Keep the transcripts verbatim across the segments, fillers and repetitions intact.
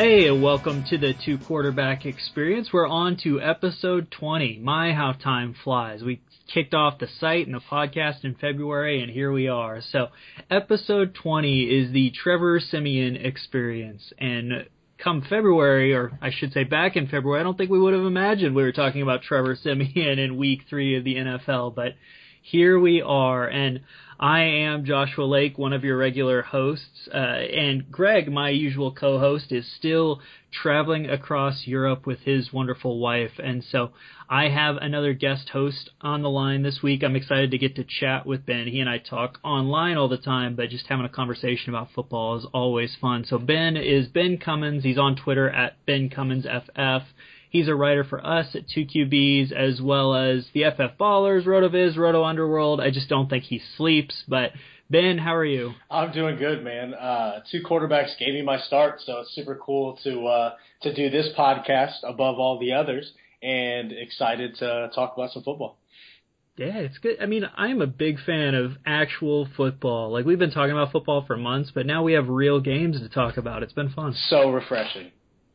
Hey, welcome to the Two Quarterback Experience. We're on to episode twenty. My, how time flies. We kicked off the site and the podcast in February, and here we are. So, episode twenty is the Trevor Siemian Experience. And come February, or I should say back in February, I don't think we would have imagined we were talking about Trevor Siemian in week three of the N F L, but here we are. And I am Joshua Lake, one of your regular hosts, uh, and Greg, my usual co-host, is still traveling across Europe with his wonderful wife, and so I have another guest host on the line this week. I'm excited to get to chat with Ben. He and I talk online all the time, but just having a conversation about football is always fun. So Ben is Ben Cummins. He's on Twitter at Ben Cummins F F. He's a writer for us at two Q Bs, as well as the F F Ballers, RotoViz, Roto Underworld. I just don't think he sleeps. But, Ben, how are you? I'm doing good, man. Uh, two quarterbacks gave me my start, so it's super cool to uh, to do this podcast above all the others, and excited to talk about some football. Yeah, it's good. I mean, I'm a big fan of actual football. Like, we've been talking about football for months, but now we have real games to talk about. It's been fun. So refreshing.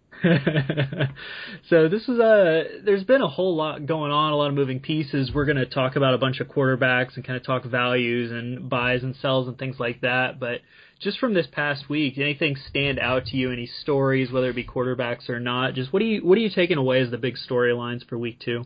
So this is a, there's been a whole lot going on, a lot of moving pieces. We're going to talk about a bunch of quarterbacks and kind of talk values and buys and sells and things like that. But just from this past week, anything stand out to you? Any stories, whether it be quarterbacks or not? Just what do you what are you taking away as the big storylines for week two?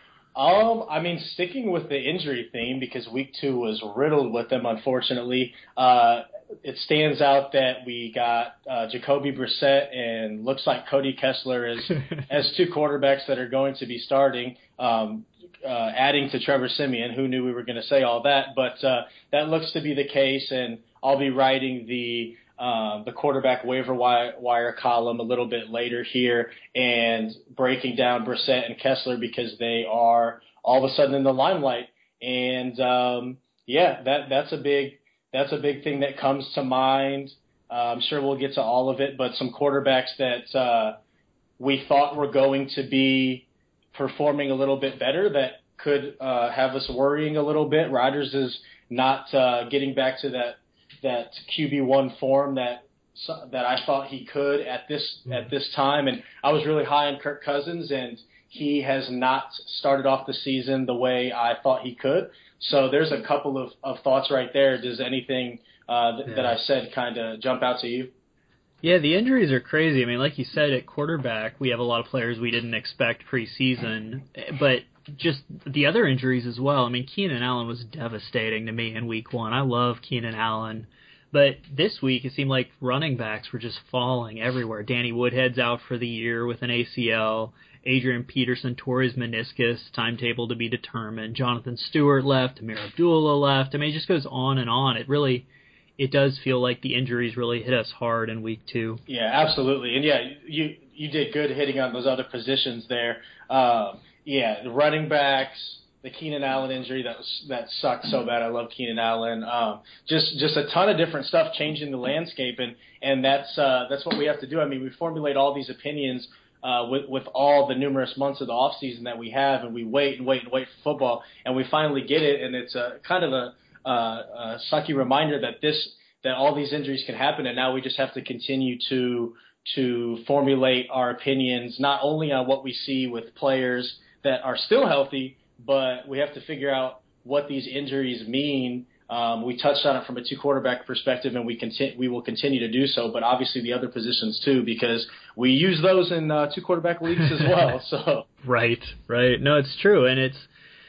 Um, I mean, sticking with the injury theme, because week two was riddled with them, unfortunately. Uh, it stands out that we got uh, Jacoby Brissett and looks like Cody Kessler as as two quarterbacks that are going to be starting, um, uh, adding to Trevor Siemian. Who knew we were going to say all that? But uh, that looks to be the case, and I'll be writing the uh, the quarterback waiver wire, wire column a little bit later here and breaking down Brissett and Kessler because they are all of a sudden in the limelight. And um, yeah, that that's a big That's a big thing that comes to mind. Uh, I'm sure we'll get to all of it, but some quarterbacks that uh, we thought were going to be performing a little bit better that could uh, have us worrying a little bit. Rodgers is not uh, getting back to that that Q B one form that that I thought he could at this at this time, and I was really high on Kirk Cousins, and he has not started off the season the way I thought he could. So there's a couple of, of thoughts right there. Does anything uh, th- yeah. that I said kind of jump out to you? Yeah, the injuries are crazy. I mean, like you said, at quarterback, we have a lot of players we didn't expect preseason, but just the other injuries as well. I mean, Keenan Allen was devastating to me in week one. I love Keenan Allen. But this week, it seemed like running backs were just falling everywhere. Danny Woodhead's out for the year with an A C L. Adrian Peterson tore his meniscus, timetable to be determined. Jonathan Stewart left. Amir Abdullah left. I mean, it just goes on and on. It really, it does feel like the injuries really hit us hard in week two. Yeah, absolutely. And, yeah, you you did good hitting on those other positions there. Um, yeah, the running backs, the Keenan Allen injury, that was, that sucked so bad. I love Keenan Allen. Um, just just a ton of different stuff changing the landscape, and, and that's uh, that's what we have to do. I mean, we formulate all these opinions Uh, with, with all the numerous months of the off season that we have, and we wait and wait and wait for football, and we finally get it, and it's a kind of a, a, a sucky reminder that this that all these injuries can happen, and now we just have to continue to to formulate our opinions not only on what we see with players that are still healthy, but we have to figure out what these injuries mean. Um, we touched on it from a two-quarterback perspective, and we conti- we will continue to do so, but obviously the other positions too, because we use those in uh, two-quarterback leagues as well. So Right, right. No, it's true, and it's,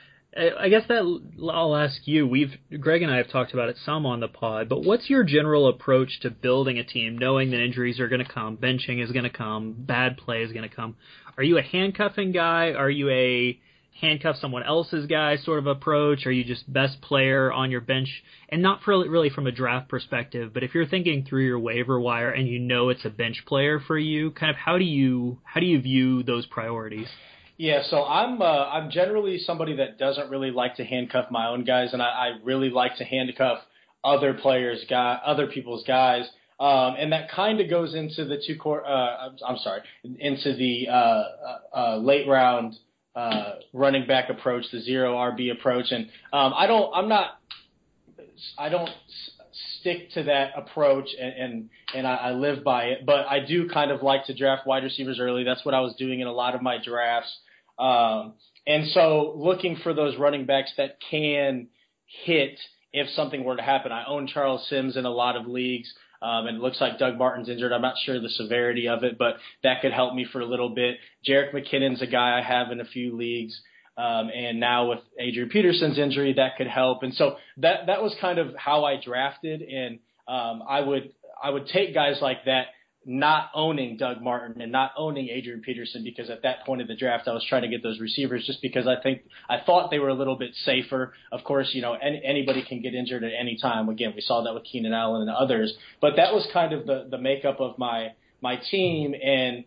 I guess that I'll ask you, we've, Greg and I have talked about it some on the pod, but what's your general approach to building a team, knowing that injuries are going to come, benching is going to come, bad play is going to come? Are you a handcuffing guy? Are you a handcuff someone else's guy sort of approach? Are you just best player on your bench? And not for, really from a draft perspective, but if you're thinking through your waiver wire and you know it's a bench player for you, kind of how do you how do you view those priorities? Yeah, so I'm uh, I'm generally somebody that doesn't really like to handcuff my own guys, and I, I really like to handcuff other players' guy, other people's guys, um, and that kind of goes into the two core. Uh, I'm sorry, into the uh, uh, uh, late round uh, running back approach, the zero R B approach, and um, I don't, I'm not, I don't stick to that approach, and and, and I, I live by it. But I do kind of like to draft wide receivers early. That's what I was doing in a lot of my drafts. Um, and so looking for those running backs that can hit if something were to happen. I own Charles Sims in a lot of leagues. Um, and it looks like Doug Martin's injured. I'm not sure the severity of it, but that could help me for a little bit. Jerick McKinnon's a guy I have in a few leagues. Um, and now with Adrian Peterson's injury, that could help. And so that that was kind of how I drafted. And um, I would I would take guys like that, not owning Doug Martin and not owning Adrian Peterson, because at that point of the draft, I was trying to get those receivers just because I think I thought they were a little bit safer. Of course, you know, any, anybody can get injured at any time. Again, we saw that with Keenan Allen and others, but that was kind of the, the makeup of my, my team, and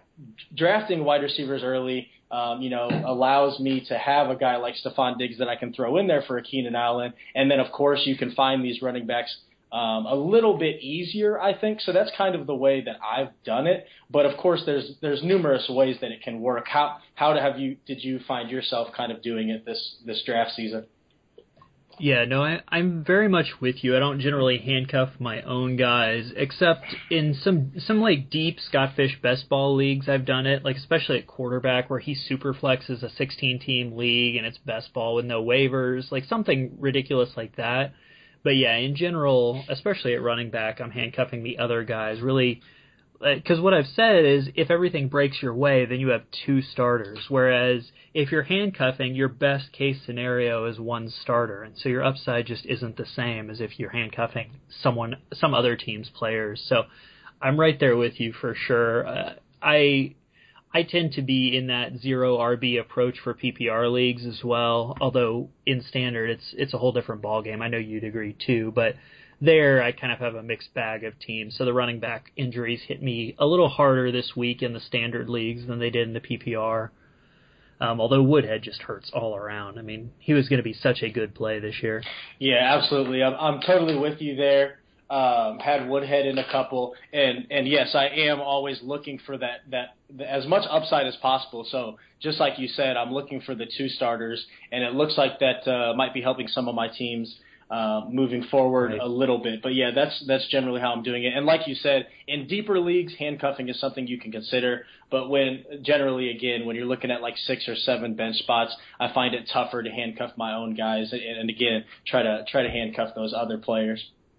drafting wide receivers early, um, you know, allows me to have a guy like Stephon Diggs that I can throw in there for a Keenan Allen. And then of course you can find these running backs Um, a little bit easier, I think. So that's kind of the way that I've done it. But of course, there's there's numerous ways that it can work. How how have you did you find yourself kind of doing it this this draft season? Yeah, no, I, I'm very much with you. I don't generally handcuff my own guys, except in some some like deep Scott Fish best ball leagues. I've done it, like especially at quarterback, where he super flexes a sixteen team league and it's best ball with no waivers, like something ridiculous like that. But yeah, in general, especially at running back, I'm handcuffing the other guys, really, because what I've said is if everything breaks your way, then you have two starters, whereas if you're handcuffing, your best case scenario is one starter, and so your upside just isn't the same as if you're handcuffing someone, some other team's players. So I'm right there with you for sure. Uh, I I tend to be in that zero R B approach for P P R leagues as well, although in standard it's it's a whole different ballgame. I know you'd agree too, but there I kind of have a mixed bag of teams. So the running back injuries hit me a little harder this week in the standard leagues than they did in the P P R, um, although Woodhead just hurts all around. I mean, he was going to be such a good play this year. Yeah, absolutely. I'm, I'm totally with you there. Um, had Woodhead in a couple, and, and yes, I am always looking for that, that, that as much upside as possible. So just like you said, I'm looking for the two starters, and it looks like that uh, might be helping some of my teams uh, moving forward right. a little bit. But yeah, that's that's generally how I'm doing it. And like you said, in deeper leagues, handcuffing is something you can consider. But when generally, again, when you're looking at like six or seven bench spots, I find it tougher to handcuff my own guys, and, and again, try to try to handcuff those other players.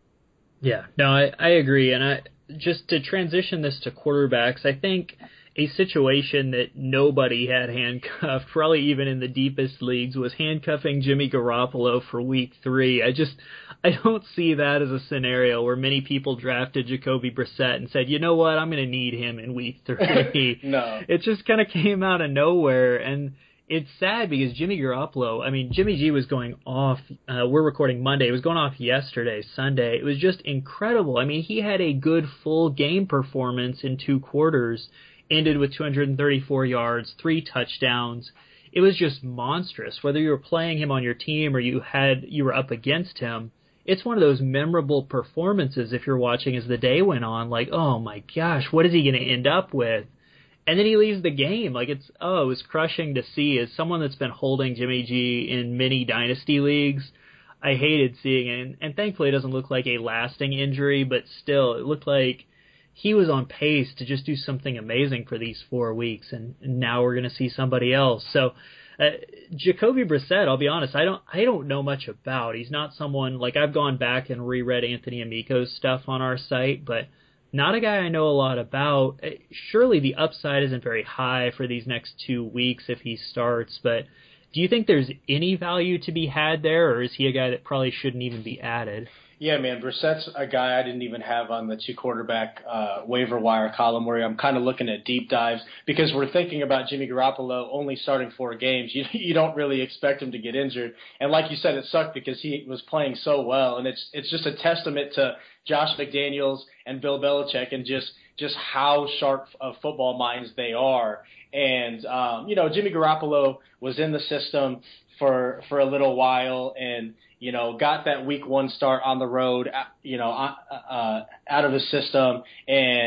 Yeah, no, I, I agree. And I just to transition this to quarterbacks, I think a situation that nobody had handcuffed, probably even in the deepest leagues, was handcuffing Jimmy Garoppolo for week three. I just, I don't see that as a scenario where many people drafted Jacoby Brissett and said, you know what, I'm going to need him in week three. No. It just kind of came out of nowhere. And it's sad because Jimmy Garoppolo, I mean, Jimmy G was going off, uh, we're recording Monday, it was going off yesterday, Sunday. It was just incredible. I mean, he had a good full game performance in two quarters, ended with two hundred thirty-four yards, three touchdowns. It was just monstrous. Whether you were playing him on your team or you had you were up against him, it's one of those memorable performances if you're watching as the day went on, like, oh my gosh, what is he going to end up with? And then he leaves the game. Like, it's, oh, it was crushing to see. As someone that's been holding Jimmy G in many dynasty leagues, I hated seeing it. And, and thankfully it doesn't look like a lasting injury, but still, it looked like he was on pace to just do something amazing for these four weeks. And, and now we're going to see somebody else. So, uh, Jacoby Brissett, I'll be honest, I don't, I don't know much about. He's not someone, like, I've gone back and reread Anthony Amico's stuff on our site, but not a guy I know a lot about. Surely the upside isn't very high for these next two weeks if he starts, but do you think there's any value to be had there, or is he a guy that probably shouldn't even be added? Yeah, man, Brissett's a guy I didn't even have on the two quarterback uh, waiver wire column where I'm kind of looking at deep dives because we're thinking about Jimmy Garoppolo only starting four games. You, you don't really expect him to get injured. And like you said, it sucked because he was playing so well. And it's it's just a testament to Josh McDaniels and Bill Belichick and just, just how sharp of football minds they are. And, um, you know, Jimmy Garoppolo was in the system for for a little while and, you know, got that week one start on the road, you know, uh, uh, out of his system and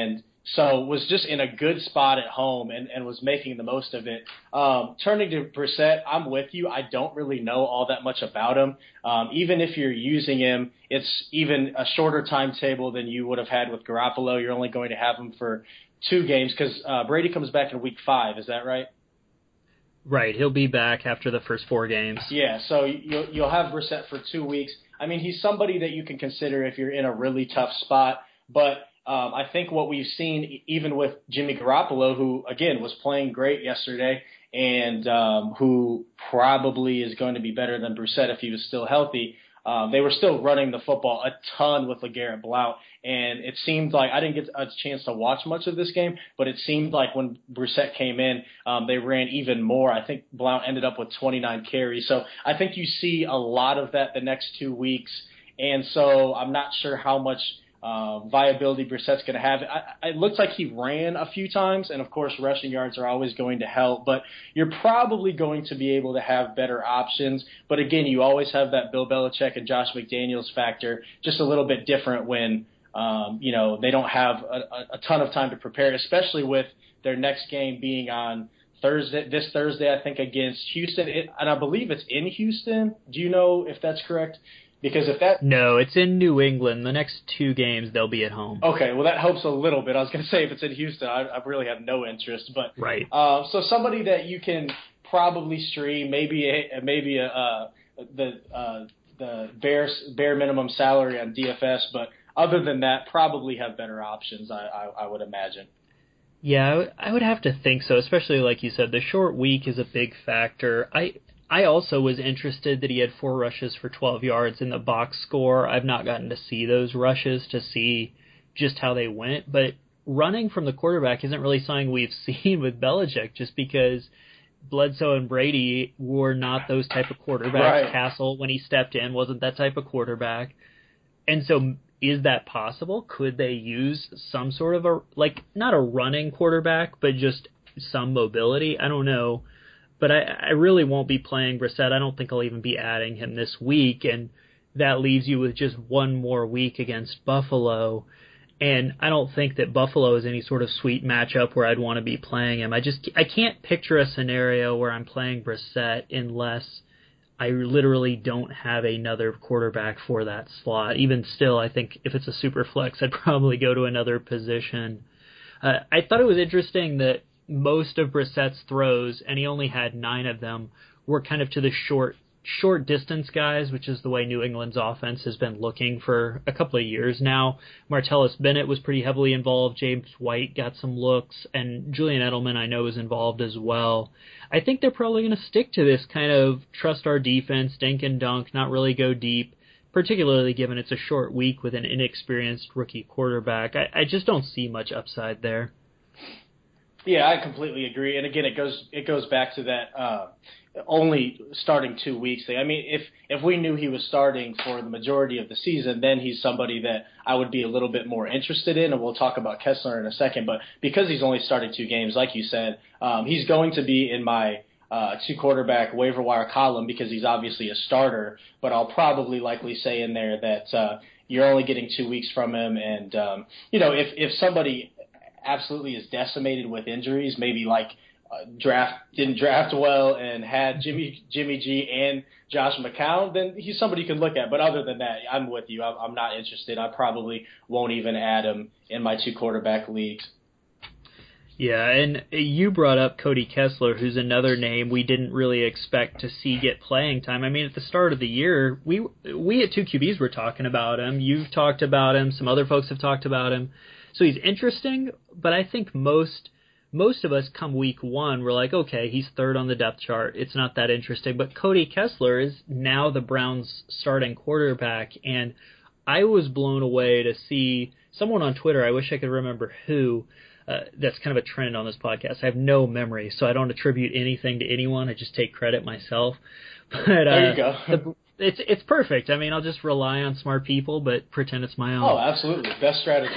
So was just in a good spot at home and, and was making the most of it. Um, turning to Brissett, I'm with you. I don't really know all that much about him. Um, even if you're using him, it's even a shorter timetable than you would have had with Garoppolo. You're only going to have him for two games because uh, Brady comes back in week five. Is that right? Right. He'll be back after the first four games. Yeah, so you'll, you'll have Brissett for two weeks. I mean, he's somebody that you can consider if you're in a really tough spot, but Um, I think what we've seen, even with Jimmy Garoppolo, who, again, was playing great yesterday and um, who probably is going to be better than Brissett if he was still healthy, um, they were still running the football a ton with LeGarrette Blount. And it seemed like – I didn't get a chance to watch much of this game, but it seemed like when Brissett came in, um, they ran even more. I think Blount ended up with twenty-nine carries. So I think you see a lot of that the next two weeks. And so I'm not sure how much – Uh, viability Brissett's going to have. I, it looks like he ran a few times, and of course rushing yards are always going to help, but you're probably going to be able to have better options. But again, you always have that Bill Belichick and Josh McDaniels factor, just a little bit different when um, you know they don't have a, a ton of time to prepare, especially with their next game being on Thursday, this Thursday, I think, against Houston, it, and I believe it's in Houston. Do you know if that's correct? Because if that no, it's in New England. The next two games they'll be at home. Okay, well that helps a little bit. I was going to say if it's in Houston, I, I really have no interest. But right. Uh, so somebody that you can probably stream, maybe a, maybe a, uh, the uh, the bare bare minimum salary on D F S, but other than that, probably have better options. I, I, I would imagine. Yeah, I would have to think so. Especially like you said, the short week is a big factor. I. I also was interested that he had four rushes for twelve yards in the box score. I've not gotten to see those rushes to see just how they went, but running from the quarterback isn't really something we've seen with Belichick just because Bledsoe and Brady were not those type of quarterbacks. Right. Castle, when he stepped in, wasn't that type of quarterback. And so is that possible? Could they use some sort of a, like, not a running quarterback, but just some mobility? I don't know. But I, I really won't be playing Brissett. I don't think I'll even be adding him this week, and that leaves you with just one more week against Buffalo. And I don't think that Buffalo is any sort of sweet matchup where I'd want to be playing him. I just I can't picture a scenario where I'm playing Brissett unless I literally don't have another quarterback for that slot. Even still, I think if it's a super flex, I'd probably go to another position. Uh, I thought it was interesting that most of Brissett's throws, and he only had nine of them, were kind of to the short short distance guys, which is the way New England's offense has been looking for a couple of years now. Martellus Bennett was pretty heavily involved. James White got some looks, and Julian Edelman I know is involved as well. I think they're probably going to stick to this kind of trust our defense, dink and dunk, not really go deep, particularly given it's a short week with an inexperienced rookie quarterback. I, I just don't see much upside there. Yeah, I completely agree. And again, it goes it goes back to that uh, only starting two weeks thing. I mean, if if we knew he was starting for the majority of the season, then he's somebody that I would be a little bit more interested in. And we'll talk about Kessler in a second. But because he's only started two games, like you said, um, he's going to be in my uh, two quarterback waiver wire column because he's obviously a starter. But I'll probably likely say in there that uh, you're only getting two weeks from him. And um, you know, if if somebody absolutely is decimated with injuries, maybe like uh, draft didn't draft well and had Jimmy Jimmy G and Josh McCown, then he's somebody you can look at. But other than that, I'm with you. I'm, I'm not interested. I probably won't even add him in my two quarterback leagues. Yeah, and you brought up Cody Kessler, who's another name we didn't really expect to see get playing time. I mean, at the start of the year, we we at two Q Bs were talking about him. You've talked about him. Some other folks have talked about him. So he's interesting, but I think most most of us come week one, we're like, okay, he's third on the depth chart. It's not that interesting. But Cody Kessler is now the Browns' starting quarterback, and I was blown away to see someone on Twitter, I wish I could remember who, uh, that's kind of a trend on this podcast. I have no memory, so I don't attribute anything to anyone. I just take credit myself. But uh, there you go. the, It's it's perfect. I mean, I'll just rely on smart people, but pretend it's my own. Oh, absolutely. Best strategy.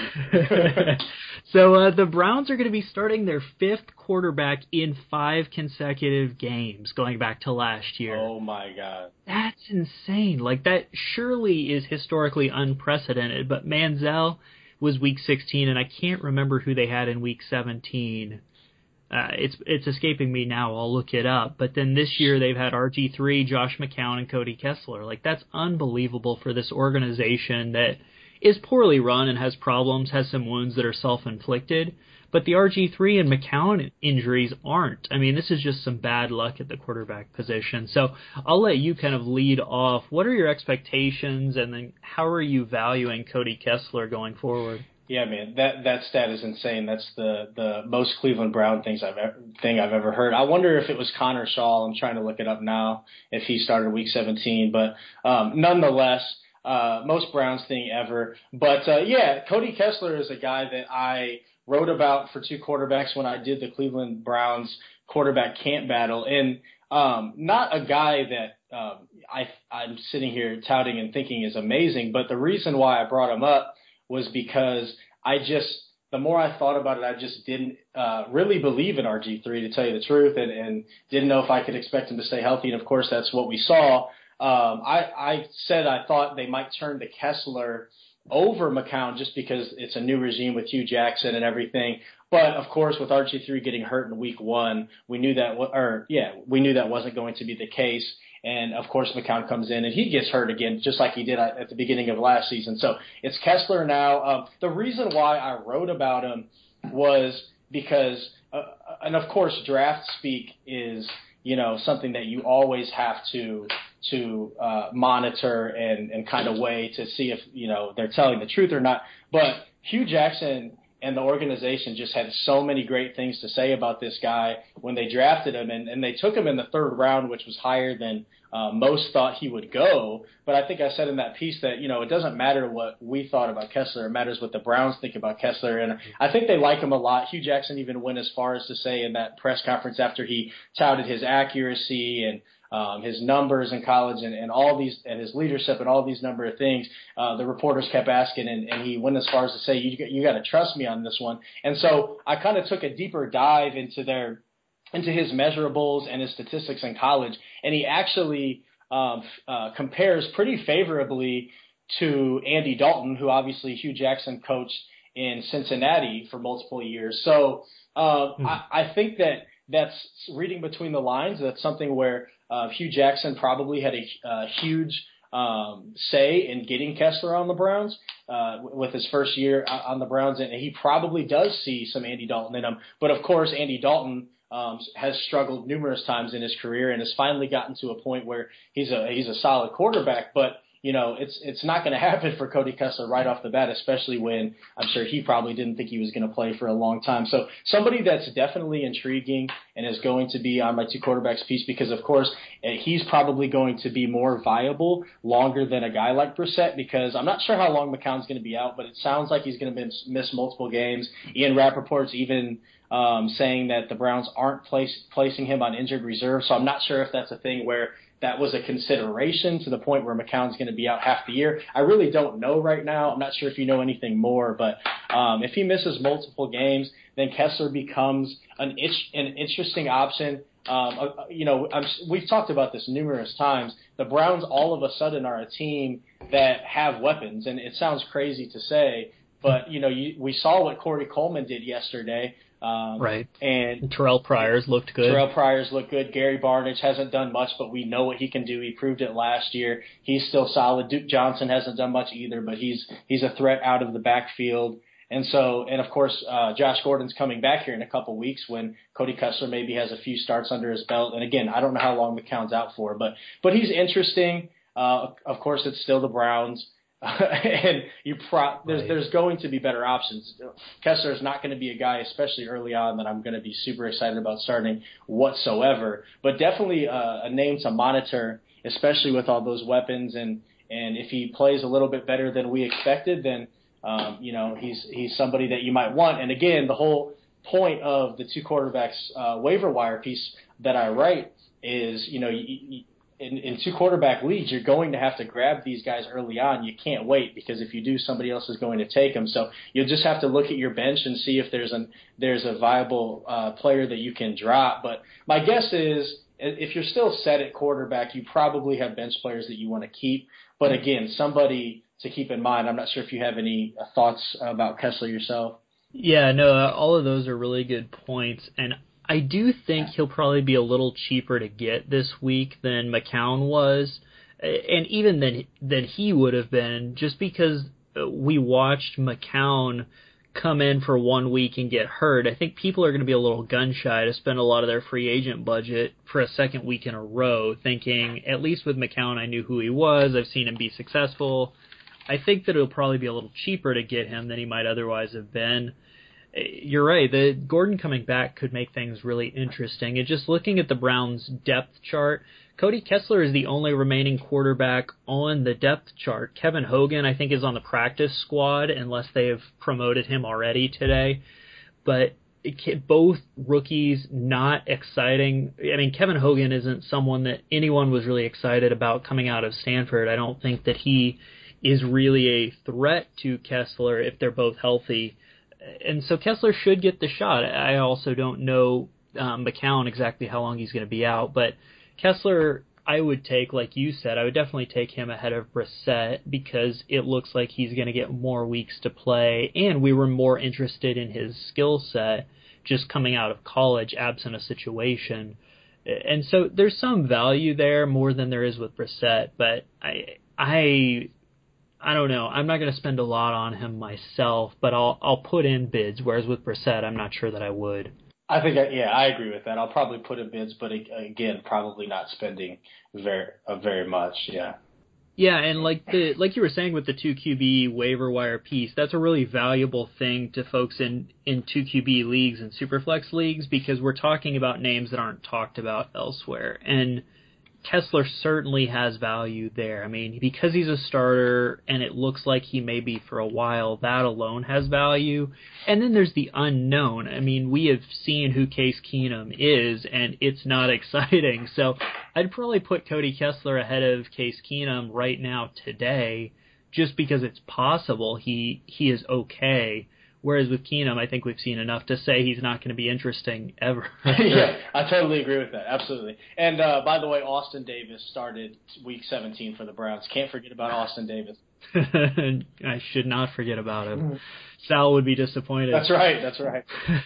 So uh, the Browns are going to be starting their fifth quarterback in five consecutive games, going back to last year. Oh, my God. That's insane. Like, that surely is historically unprecedented, but Manziel, was week sixteen, and I can't remember who they had in week seventeen. Uh, it's it's escaping me now. I'll look it up. But then this year they've had R G three, Josh McCown, and Cody Kessler. Like, that's unbelievable for this organization that is poorly run and has problems, has some wounds that are self-inflicted. But the R G three and McCown injuries aren't. I mean, this is just some bad luck at the quarterback position. So I'll let you kind of lead off. What are your expectations, and then how are you valuing Cody Kessler going forward? Yeah, man, that that stat is insane. That's the, the most Cleveland Brown things I've ever, thing I've ever heard. I wonder if it was Connor Shaw. I'm trying to look it up now if he started week seventeen. But um, nonetheless, uh, most Browns thing ever. But, uh, yeah, Cody Kessler is a guy that I wrote about for two quarterbacks when I did the Cleveland Browns quarterback camp battle. And um, not a guy that um, I, I'm sitting here touting and thinking is amazing. But the reason why I brought him up was because I just, the more I thought about it, I just didn't uh, really believe in R G three, to tell you the truth, and, and didn't know if I could expect him to stay healthy. And, of course, that's what we saw. Um, I, I said I thought they might turn to Kessler over McCown just because it's a new regime with Hugh Jackson and everything. But, of course, with R G three getting hurt in week one, we knew that, or yeah, we knew that wasn't going to be the case. And, of course, McCown comes in, and he gets hurt again, just like he did at the beginning of last season. So it's Kessler now. Um, the reason why I wrote about him was because, uh, and, of course, draft speak is, you know, something that you always have to to uh, monitor and, and kind of weigh to see if, you know, they're telling the truth or not. But Hugh Jackson and the organization just had so many great things to say about this guy when they drafted him, and, and they took him in the third round, which was higher than uh, most thought he would go. But I think I said in that piece that, you know, it doesn't matter what we thought about Kessler. It matters what the Browns think about Kessler. And I think they like him a lot. Hugh Jackson even went as far as to say in that press conference after he touted his accuracy and Um, his numbers in college and, and all these, and his leadership and all these number of things, uh, the reporters kept asking, and, and he went as far as to say, you, you got to trust me on this one. And so I kind of took a deeper dive into their, into his measurables and his statistics in college, and he actually um, uh, compares pretty favorably to Andy Dalton, who obviously Hugh Jackson coached in Cincinnati for multiple years. So uh, mm-hmm. I, I think that that's reading between the lines. That's something where Uh, Hugh Jackson probably had a, a huge um, say in getting Kessler on the Browns uh, with his first year on the Browns, and he probably does see some Andy Dalton in him. But, of course, Andy Dalton um, has struggled numerous times in his career and has finally gotten to a point where he's a he's a solid quarterback. But, you know, it's it's not going to happen for Cody Kessler right off the bat, especially when I'm sure he probably didn't think he was going to play for a long time. So somebody that's definitely intriguing and is going to be on my two quarterbacks piece because, of course, he's probably going to be more viable longer than a guy like Brissett, because I'm not sure how long McCown's going to be out, but it sounds like he's going to miss, miss multiple games. Ian Rappaport's even um, saying that the Browns aren't place, placing him on injured reserve, so I'm not sure if that's a thing where that was a consideration to the point where McCown's going to be out half the year. I really don't know right now. I'm not sure if you know anything more, but um, if he misses multiple games, then Kessler becomes an, itch, an interesting option. Um, uh, you know, I'm, we've talked about this numerous times. The Browns all of a sudden are a team that have weapons, and it sounds crazy to say, but, you know, you, we saw what Corey Coleman did yesterday. Um, right. And Terrell Pryor's looked good. Terrell Pryor's looked good. Gary Barnidge hasn't done much, but we know what he can do. He proved it last year. He's still solid. Duke Johnson hasn't done much either, but he's he's a threat out of the backfield. And so, and of course, uh, Josh Gordon's coming back here in a couple weeks when Cody Kessler maybe has a few starts under his belt. And again, I don't know how long McCown's out for, but but he's interesting. Uh, of course, it's still the Browns. and you pro- there's right. there's going to be better options. Kessler is not going to be a guy, especially early on, that I'm going to be super excited about starting whatsoever. But definitely uh, a name to monitor, especially with all those weapons. And, and if he plays a little bit better than we expected, then um, you know he's he's somebody that you might want. And again, the whole point of the two quarterbacks uh, waiver wire piece that I write is, you know, you, you, In, in two quarterback leagues, you're going to have to grab these guys early on. You can't wait, because if you do, somebody else is going to take them. So you'll just have to look at your bench and see if there's a there's a viable uh, player that you can drop. But my guess is, if you're still set at quarterback, you probably have bench players that you want to keep. But again, somebody to keep in mind. I'm not sure if you have any uh, thoughts about Kessler yourself. Yeah, no, uh, all of those are really good points, and I do think he'll probably be a little cheaper to get this week than McCown was, and even than than he would have been, just because we watched McCown come in for one week and get hurt. I think people are going to be a little gun shy to spend a lot of their free agent budget for a second week in a row, thinking, at least with McCown, I knew who he was, I've seen him be successful. I think that it'll probably be a little cheaper to get him than he might otherwise have been. You're right, the Gordon coming back could make things really interesting. And just looking at the Browns' depth chart, Cody Kessler is the only remaining quarterback on the depth chart. Kevin Hogan, I think, is on the practice squad, unless they have promoted him already today. But it, both rookies, not exciting. I mean, Kevin Hogan isn't someone that anyone was really excited about coming out of Stanford. I don't think that he is really a threat to Kessler if they're both healthy. And so Kessler should get the shot. I also don't know um, McCown exactly how long he's going to be out, but Kessler, I would take, like you said, I would definitely take him ahead of Brissett because it looks like he's going to get more weeks to play, and we were more interested in his skill set just coming out of college, absent a situation. And so there's some value there, more than there is with Brissett, but I I I don't know. I'm not going to spend a lot on him myself, but I'll I'll put in bids, whereas with Brissett, I'm not sure that I would. I think, I, yeah, I agree with that. I'll probably put in bids, but again, probably not spending very uh, very much, yeah. Yeah, and like the like you were saying with the two Q B waiver wire piece, that's a really valuable thing to folks in, in two Q B leagues and Superflex leagues because we're talking about names that aren't talked about elsewhere. And Kessler certainly has value there. I mean, because he's a starter and it looks like he may be for a while, that alone has value. And then there's the unknown. I mean, we have seen who Case Keenum is, and it's not exciting. So I'd probably put Cody Kessler ahead of Case Keenum right now today just because it's possible he he is okay. Whereas with Keenum, I think we've seen enough to say he's not going to be interesting ever. Yeah, I totally agree with that. Absolutely. And uh, by the way, Austin Davis started week seventeen for the Browns. Can't forget about Austin Davis. I should not forget about him. Mm-hmm. Sal would be disappointed. That's right. That's right.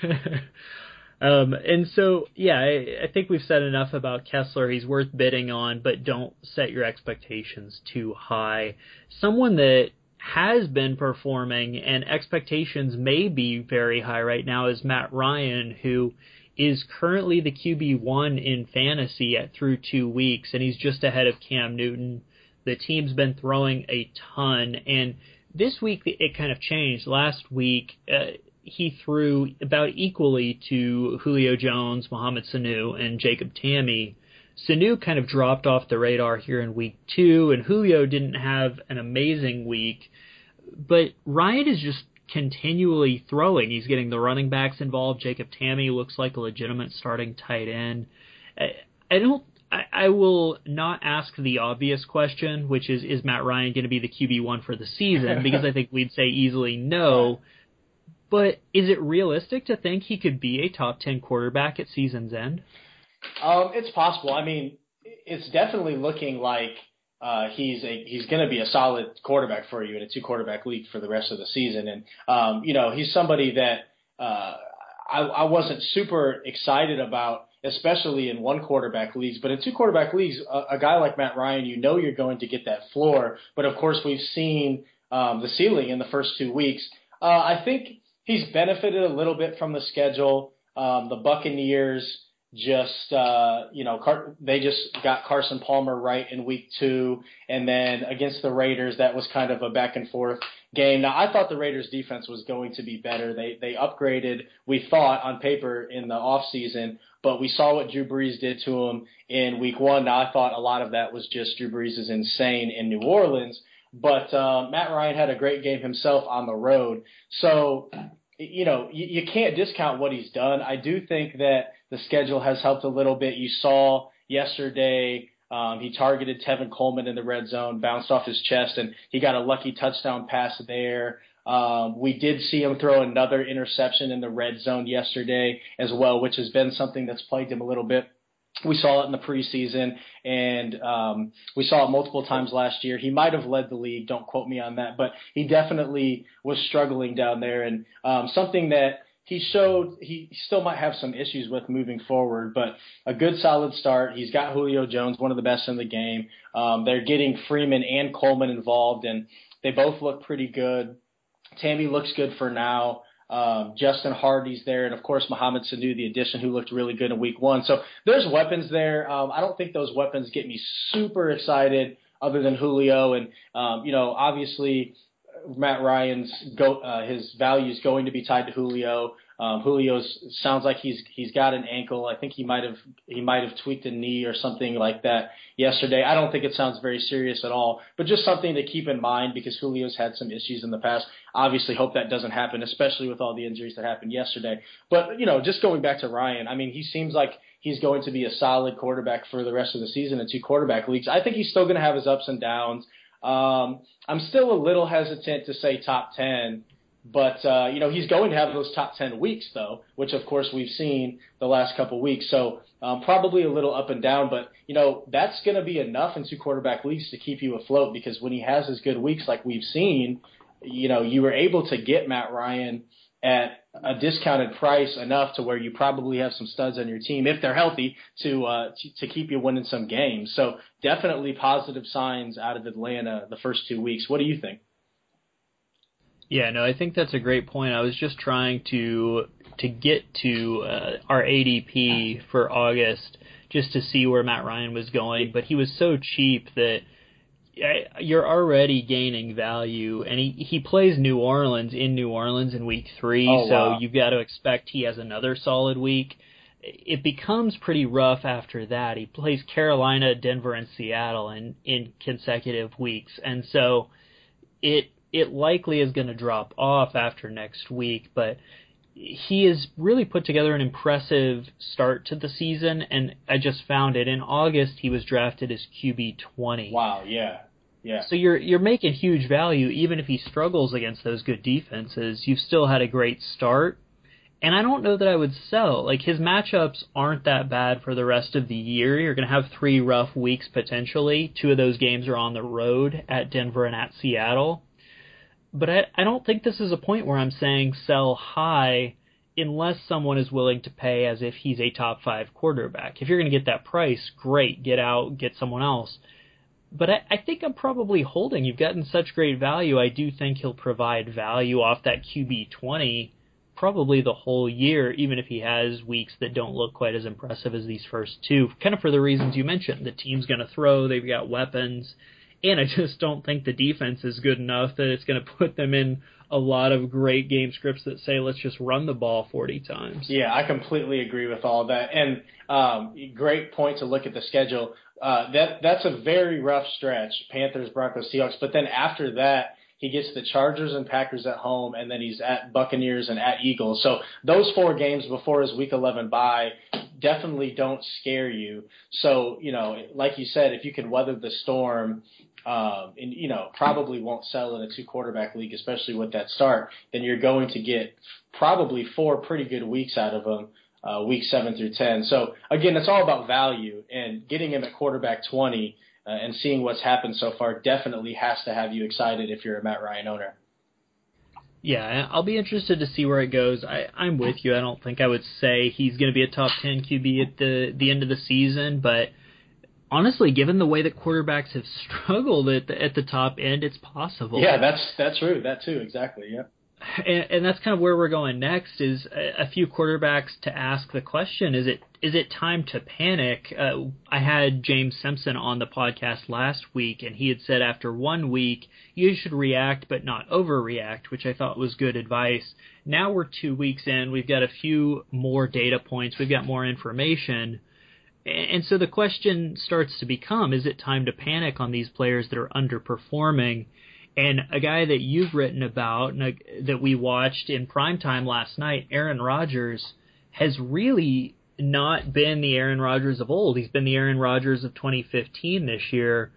um, and so, yeah, I, I think we've said enough about Kessler. He's worth bidding on, but don't set your expectations too high. Someone that has been performing and expectations may be very high right now is Matt Ryan, who is currently the Q B one in fantasy at through two weeks, and he's just ahead of Cam Newton. The team's been throwing a ton, and this week it kind of changed. Last week uh, he threw about equally to Julio Jones, Mohamed Sanu, and Jacob Tamme. Sanu kind of dropped off the radar here in week two, and Julio didn't have an amazing week. But Ryan is just continually throwing. He's getting the running backs involved. Jacob Tamme looks like a legitimate starting tight end. I, I don't. I, I will not ask the obvious question, which is, is Matt Ryan going to be the Q B one for the season? Because I think we'd say easily no. But is it realistic to think he could be a top ten quarterback at season's end? Um, it's possible. I mean, it's definitely looking like uh, he's a he's going to be a solid quarterback for you in a two quarterback league for the rest of the season. And um, you know, he's somebody that uh, I, I wasn't super excited about, especially in one quarterback leagues. But in two quarterback leagues, a, a guy like Matt Ryan, you know, you're going to get that floor. But of course, we've seen um, the ceiling in the first two weeks. Uh, I think he's benefited a little bit from the schedule. Um, the Buccaneers. Just, uh, you know, Car- they just got Carson Palmer right in week two. And then against the Raiders, that was kind of a back and forth game. Now, I thought the Raiders defense was going to be better. They they upgraded, we thought, on paper in the offseason, but we saw what Drew Brees did to them in week one. Now, I thought a lot of that was just Drew Brees is insane in New Orleans. But uh, Matt Ryan had a great game himself on the road. So, you know, you, you can't discount what he's done. I do think that the schedule has helped a little bit. You saw yesterday um, he targeted Tevin Coleman in the red zone, bounced off his chest, and he got a lucky touchdown pass there. Um, we did see him throw another interception in the red zone yesterday as well, which has been something that's plagued him a little bit. We saw it in the preseason, and um, we saw it multiple times last year. He might have led the league. Don't quote me on that, but he definitely was struggling down there, and um, something that he showed he still might have some issues with moving forward, but a good solid start. He's got Julio Jones, one of the best in the game. Um, they're getting Freeman and Coleman involved, and they both look pretty good. Tammy looks good for now. Um, Justin Hardy's there, and of course Mohamed Sanu, the addition, who looked really good in week one. So there's weapons there. Um, I don't think those weapons get me super excited other than Julio, and um, you know, obviously Matt Ryan's go, uh, his value is going to be tied to Julio. Um, Julio's sounds like he's he's got an ankle. I think he might have he might have tweaked a knee or something like that yesterday. I don't think it sounds very serious at all, but just something to keep in mind because Julio's had some issues in the past. Obviously, hope that doesn't happen, especially with all the injuries that happened yesterday. But you know, just going back to Ryan, I mean, he seems like he's going to be a solid quarterback for the rest of the season in two quarterback leagues. I think he's still going to have his ups and downs. Um, I'm still a little hesitant to say top ten, but, uh, you know, he's going to have those top ten weeks, though, which, of course, we've seen the last couple weeks. So um, probably a little up and down, but, you know, that's going to be enough in two quarterback leagues to keep you afloat because when he has his good weeks like we've seen, you know, you were able to get Matt Ryan at a discounted price enough to where you probably have some studs on your team, if they're healthy, to, uh, to to keep you winning some games. So definitely positive signs out of Atlanta the first two weeks. What do you think? Yeah, no, I think that's a great point. I was just trying to to get to uh, our A D P for August just to see where Matt Ryan was going, but he was so cheap that you're already gaining value, and he, he plays New Orleans in New Orleans in week three, oh, so wow. You've got to expect he has another solid week. It becomes pretty rough after that. He plays Carolina, Denver, and Seattle in, in consecutive weeks, and so it it likely is going to drop off after next week, but he has really put together an impressive start to the season, and I just found it. In August, he was drafted as Q B twenty. Wow, yeah, yeah. So you're you're making huge value, even if he struggles against those good defenses. You've still had a great start, and I don't know that I would sell. Like, his matchups aren't that bad for the rest of the year. You're going to have three rough weeks potentially. Two of those games are on the road at Denver and at Seattle. But I, I don't think this is a point where I'm saying sell high unless someone is willing to pay as if he's a top five quarterback. If you're going to get that price, great, get out, get someone else. But I, I think I'm probably holding. You've gotten such great value. I do think he'll provide value off that Q B twenty probably the whole year, even if he has weeks that don't look quite as impressive as these first two, kind of for the reasons you mentioned. The team's going to throw, they've got weapons. And I just don't think the defense is good enough that it's going to put them in a lot of great game scripts that say, let's just run the ball forty times. Yeah, I completely agree with all that. And um, great point to look at the schedule. Uh, that That's a very rough stretch, Panthers, Broncos, Seahawks. But then after that, he gets the Chargers and Packers at home, and then he's at Buccaneers and at Eagles. So those four games before his Week eleven bye definitely don't scare you. So, you know, like you said, if you can weather the storm, um, and, you know, probably won't sell in a two-quarterback league, especially with that start, then you're going to get probably four pretty good weeks out of him, uh, week seven through ten. So, again, it's all about value, and getting him at quarterback twenty uh, and seeing what's happened so far definitely has to have you excited if you're a Matt Ryan owner. Yeah, I'll be interested to see where it goes. I, I'm with you. I don't think I would say he's going to be a top ten Q B at the, the end of the season, but honestly, given the way that quarterbacks have struggled at the, at the top end, it's possible. Yeah, that's that's true. That too, exactly, yeah. And, and that's kind of where we're going next, is a, a few quarterbacks to ask the question, is it is it time to panic? Uh, I had James Simpson on the podcast last week, and he had said after one week, you should react but not overreact, which I thought was good advice. Now we're two weeks in. We've got a few more data points. We've got more information. And so the question starts to become, is it time to panic on these players that are underperforming? And a guy that you've written about and a, that we watched in primetime last night, Aaron Rodgers, has really not been the Aaron Rodgers of old. He's been the Aaron Rodgers of twenty fifteen this year.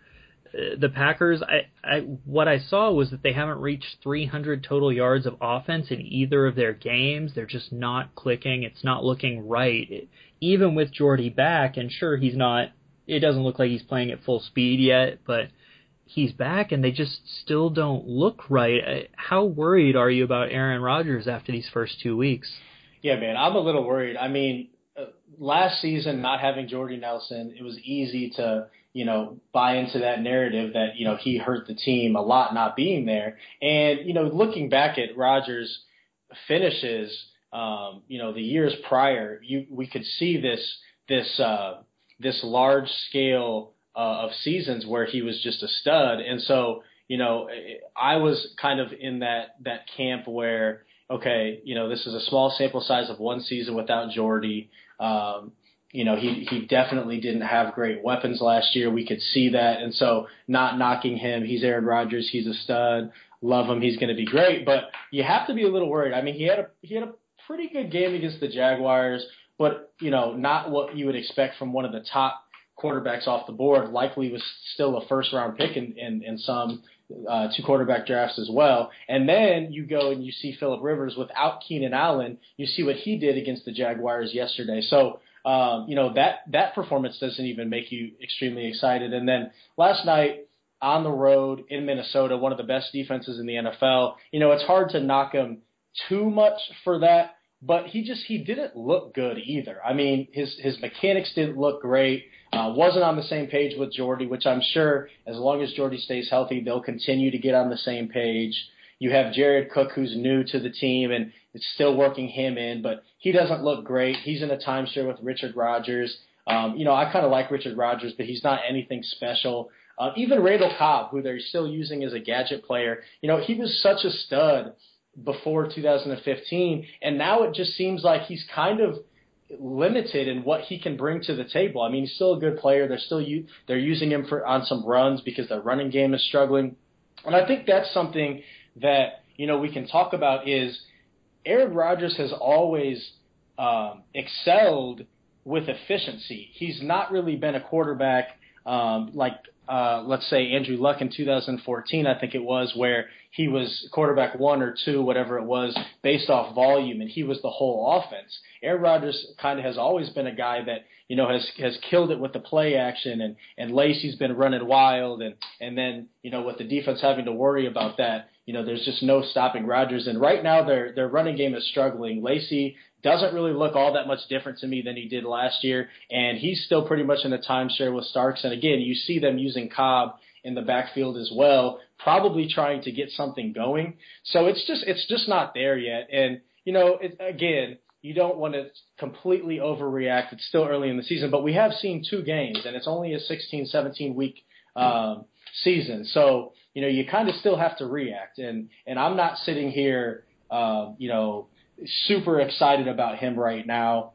uh, the Packers, I, I what I saw was that they haven't reached three hundred total yards of offense in either of their games. They're just not clicking. It's not looking right. It, even with Jordy back, and sure, he's not, it doesn't look like he's playing at full speed yet, but he's back and they just still don't look right. How worried are you about Aaron Rodgers after these first two weeks? Yeah, man, I'm a little worried. I mean, uh, last season, not having Jordy Nelson, it was easy to, you know, buy into that narrative that, you know, he hurt the team a lot not being there. And, you know, looking back at Rodgers' finishes, um, you know, the years prior, you we could see this this uh, this large scale uh, of seasons where he was just a stud. And so, you know, I was kind of in that that camp where, okay, you know, this is a small sample size of one season without Jordy. Um, you know, he, he definitely didn't have great weapons last year. We could see that. And so not knocking him, he's Aaron Rodgers, he's a stud, love him, he's going to be great. But you have to be a little worried. I mean, he had a he had a pretty good game against the Jaguars, but, you know, not what you would expect from one of the top quarterbacks off the board. Likely was still a first-round pick in, in, in some Uh, two quarterback drafts as well. And then you go and you see Phillip Rivers without Keenan Allen. You see what he did against the Jaguars yesterday. So, um, you know, that, that performance doesn't even make you extremely excited. And then last night on the road in Minnesota, one of the best defenses in the N F L, you know, it's hard to knock him too much for that, but he just, he didn't look good either. I mean, his, his mechanics didn't look great. Uh, wasn't on the same page with Jordy, which I'm sure as long as Jordy stays healthy, they'll continue to get on the same page. You have Jared Cook, who's new to the team, and it's still working him in, but he doesn't look great. He's in a timeshare with Richard Rodgers. Um, you know, I kind of like Richard Rodgers, but he's not anything special. Uh, even Randall Cobb, who they're still using as a gadget player, you know, he was such a stud before two thousand fifteen, and now it just seems like he's kind of limited in what he can bring to the table. I mean, he's still a good player. They're still they're using him for on some runs because their running game is struggling. And I think that's something that, you know, we can talk about is Aaron Rodgers has always um, excelled with efficiency. He's not really been a quarterback um, like, uh, let's say, Andrew Luck in two thousand fourteen, I think it was, where he was quarterback one or two, whatever it was, based off volume, and he was the whole offense. Aaron Rodgers kind of has always been a guy that, you know, has has killed it with the play action, and, and Lacy's been running wild, and, and then, you know, with the defense having to worry about that, you know, there's just no stopping Rodgers. And right now their their running game is struggling. Lacy doesn't really look all that much different to me than he did last year, and he's still pretty much in the timeshare with Starks. And again, you see them using Cobb in the backfield as well, probably trying to get something going. So it's just it's just not there yet. And, you know, it, again, you don't want to completely overreact. It's still early in the season, but we have seen two games, and it's only a sixteen, seventeen-week um, season. So, you know, you kind of still have to react. And, and I'm not sitting here, uh, you know, super excited about him right now.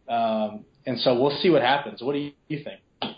Um, and so we'll see what happens. What do you, you think?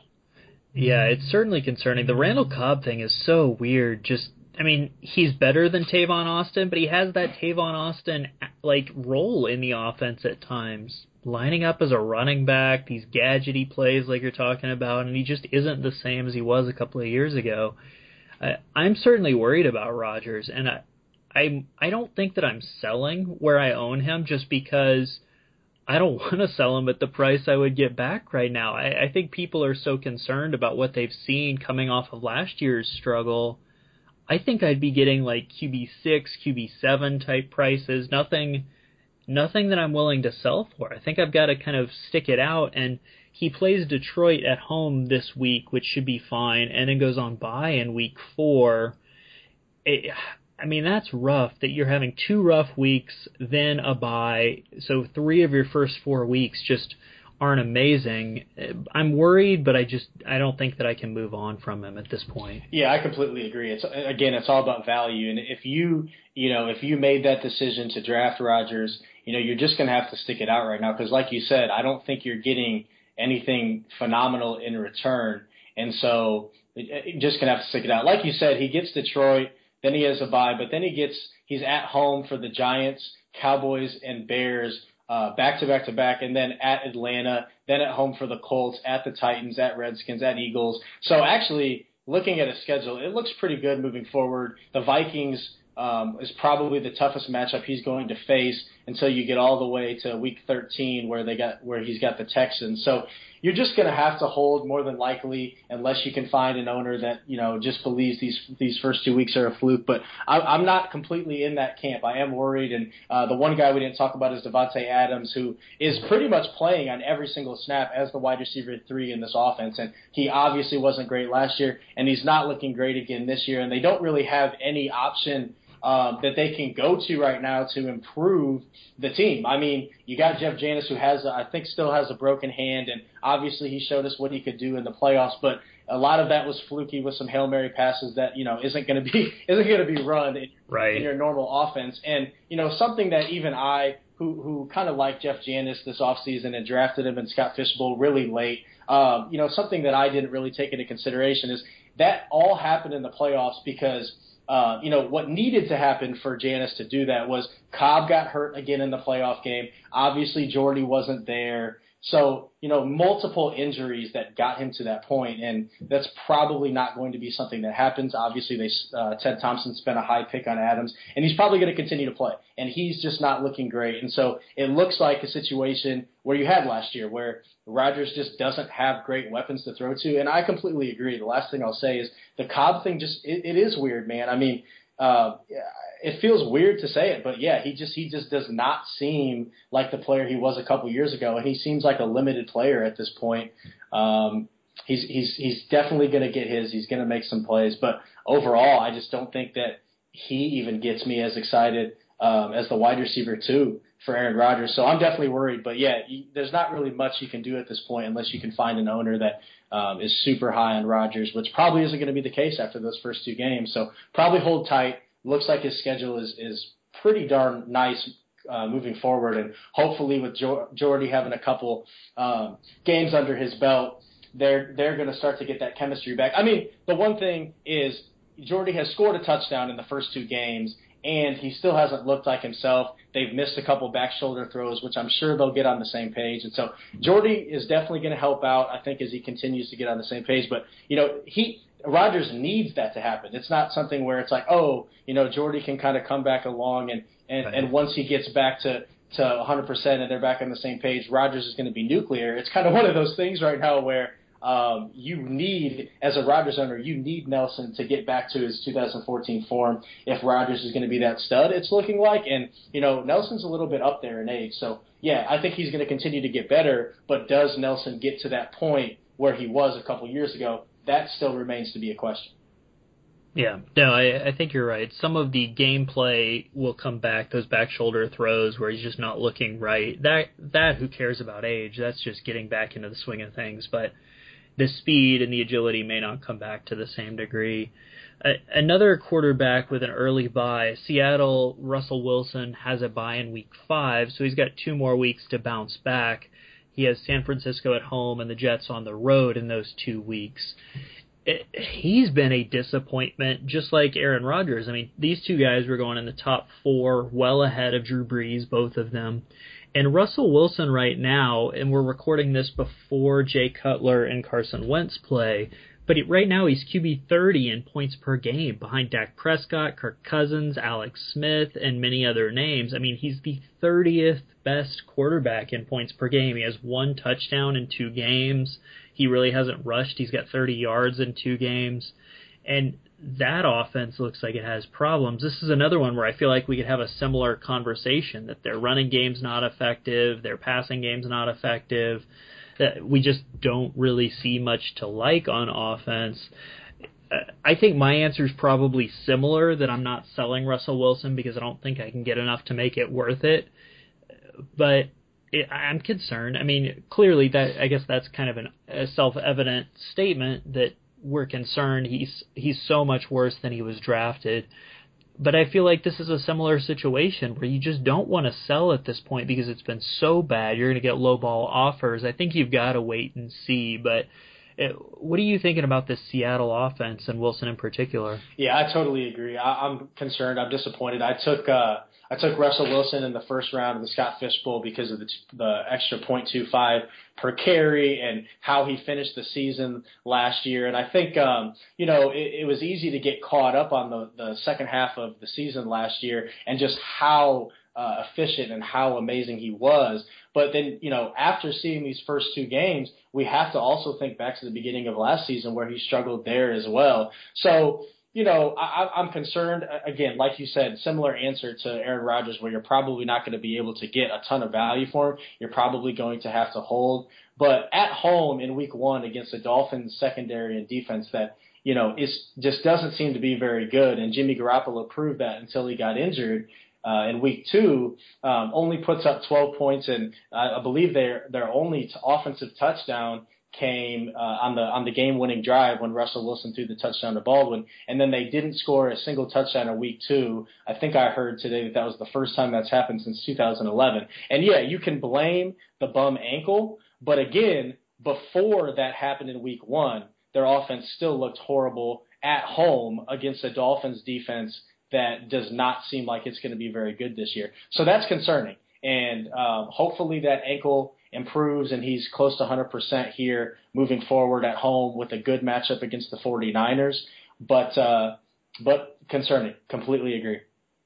Yeah, it's certainly concerning. The Randall Cobb thing is so weird. Just, I mean, he's better than Tavon Austin, but he has that Tavon Austin, like, role in the offense at times. Lining up as a running back, these gadgety plays like you're talking about, and he just isn't the same as he was a couple of years ago. I, I'm certainly worried about Rodgers, and I, I, I don't think that I'm selling where I own him just because I don't want to sell him at the price I would get back right now. I, I think people are so concerned about what they've seen coming off of last year's struggle. I think I'd be getting like Q B six, Q B seven type prices, nothing nothing that I'm willing to sell for. I think I've got to kind of stick it out, and he plays Detroit at home this week, which should be fine, and then goes on bye in week four. It, I mean, that's rough that you're having two rough weeks, then a bye. So three of your first four weeks just aren't amazing. I'm worried, but I just I don't think that I can move on from him at this point. Yeah, I completely agree. It's again, it's all about value. And if you, you know, if you made that decision to draft Rodgers, you know, you're just going to have to stick it out right now because, like you said, I don't think you're getting anything phenomenal in return. And so you're just going to have to stick it out. Like you said, he gets Detroit. Then he has a bye, but then he gets he's at home for the Giants, Cowboys, and Bears uh, back to back to back, and then at Atlanta, then at home for the Colts, at the Titans, at Redskins, at Eagles. So actually, looking at his schedule, it looks pretty good moving forward. The Vikings um, is probably the toughest matchup he's going to face until you get all the way to week thirteen, where they got where he's got the Texans. So you're just going to have to hold more than likely, unless you can find an owner that, you know, just believes these these first two weeks are a fluke. But I, I'm not completely in that camp. I am worried, and uh, the one guy we didn't talk about is Devontae Adams, who is pretty much playing on every single snap as the wide receiver three in this offense. And he obviously wasn't great last year, and he's not looking great again this year. And they don't really have any option Um, that they can go to right now to improve the team. I mean, you got Jeff Janis, who has, a, I think, still has a broken hand, and obviously he showed us what he could do in the playoffs. But a lot of that was fluky with some Hail Mary passes that, you know, isn't going to be isn't going to be run in, right. in your normal offense. And you know, something that even I, who who kind of liked Jeff Janis this offseason and drafted him in Scott Fishbowl really late, um, you know, something that I didn't really take into consideration is that all happened in the playoffs because. Uh, you know, what needed to happen for Janis to do that was Cobb got hurt again in the playoff game. Obviously, Jordy wasn't there. So, you know, multiple injuries that got him to that point, and that's probably not going to be something that happens. Obviously, they uh, Ted Thompson spent a high pick on Adams, and he's probably going to continue to play, and he's just not looking great. And so it looks like a situation where you had last year where Rodgers just doesn't have great weapons to throw to, and I completely agree. The last thing I'll say is the Cobb thing just it, it is weird, man. I mean, uh, it feels weird to say it, but yeah, he just he just does not seem like the player he was a couple years ago, and he seems like a limited player at this point. Um, he's he's he's definitely going to get his. He's going to make some plays, but overall, I just don't think that he even gets me as excited um, as the wide receiver two for Aaron Rodgers. So I'm definitely worried. But yeah, you, there's not really much you can do at this point unless you can find an owner that um, is super high on Rodgers, which probably isn't going to be the case after those first two games. So probably hold tight. Looks like his schedule is, is pretty darn nice uh, moving forward, and hopefully with jo- Jordy having a couple um, games under his belt, they're they're going to start to get that chemistry back. I mean, the one thing is Jordy has scored a touchdown in the first two games, and he still hasn't looked like himself. They've missed a couple back shoulder throws, which I'm sure they'll get on the same page. And so Jordy is definitely going to help out, I think, as he continues to get on the same page. But, you know, he Rodgers needs that to happen. It's not something where it's like, oh, you know, Jordy can kind of come back along, and, and, and once he gets back to, to one hundred percent and they're back on the same page, Rodgers is going to be nuclear. It's kind of one of those things right now where Um, you need, as a Rodgers owner, you need Nelson to get back to his two thousand fourteen form if Rodgers is going to be that stud it's looking like. And, you know, Nelson's a little bit up there in age. So, yeah, I think he's going to continue to get better. But does Nelson get to that point where he was a couple years ago? That still remains to be a question. Yeah, no, I, I think you're right. Some of the gameplay will come back, those back shoulder throws where he's just not looking right. That, that who cares about age? That's just getting back into the swing of things. But the speed and the agility may not come back to the same degree. Uh, another quarterback with an early bye, Seattle, Russell Wilson, has a bye in week five, so he's got two more weeks to bounce back. He has San Francisco at home and the Jets on the road in those two weeks. It, he's been a disappointment, just like Aaron Rodgers. I mean, these two guys were going in the top four, well ahead of Drew Brees, both of them. And Russell Wilson right now, and we're recording this before Jay Cutler and Carson Wentz play, but right now he's Q B thirty in points per game behind Dak Prescott, Kirk Cousins, Alex Smith, and many other names. I mean, he's the thirtieth best quarterback in points per game. He has one touchdown in two games. He really hasn't rushed. He's got thirty yards in two games. And that offense looks like it has problems. This is another one where I feel like we could have a similar conversation, that their running game's not effective, their passing game's not effective, that we just don't really see much to like on offense. I think my answer is probably similar, that I'm not selling Russell Wilson because I don't think I can get enough to make it worth it. But it, I'm concerned. I mean, clearly that I guess that's kind of an, a self-evident statement that we're concerned. He's he's so much worse than he was drafted. But I feel like this is a similar situation where you just don't want to sell at this point because it's been so bad. You're going to get lowball offers. I think you've got to wait and see. But It, what are you thinking about this Seattle offense and Wilson in particular? Yeah, I totally agree. I, I'm concerned. I'm disappointed. I took uh, I took Russell Wilson in the first round of the Scott Fish Bowl because of the, the extra point two five per carry and how he finished the season last year. And I think, um, you know, it, it was easy to get caught up on the, the second half of the season last year and just how uh, efficient and how amazing he was. But then, you know, after seeing these first two games, we have to also think back to the beginning of last season where he struggled there as well. So, you know, I, I'm concerned, again, like you said, similar answer to Aaron Rodgers, where you're probably not going to be able to get a ton of value for him. You're probably going to have to hold. But at home in week one against the Dolphins secondary and defense that, you know, is just doesn't seem to be very good. And Jimmy Garoppolo proved that until he got injured. Uh, in week two, um, only puts up twelve points, and I, I believe their their only t- offensive touchdown came uh, on the on the game-winning drive when Russell Wilson threw the touchdown to Baldwin, and then they didn't score a single touchdown in week two. I think I heard today that that was the first time that's happened since two thousand eleven. And yeah, you can blame the bum ankle, but again, before that happened in week one, their offense still looked horrible at home against a Dolphins defense that does not seem like it's going to be very good this year. So that's concerning. And um, hopefully that ankle improves and he's close to one hundred percent here moving forward at home with a good matchup against the 49ers. But, uh, but concerning. Completely agree.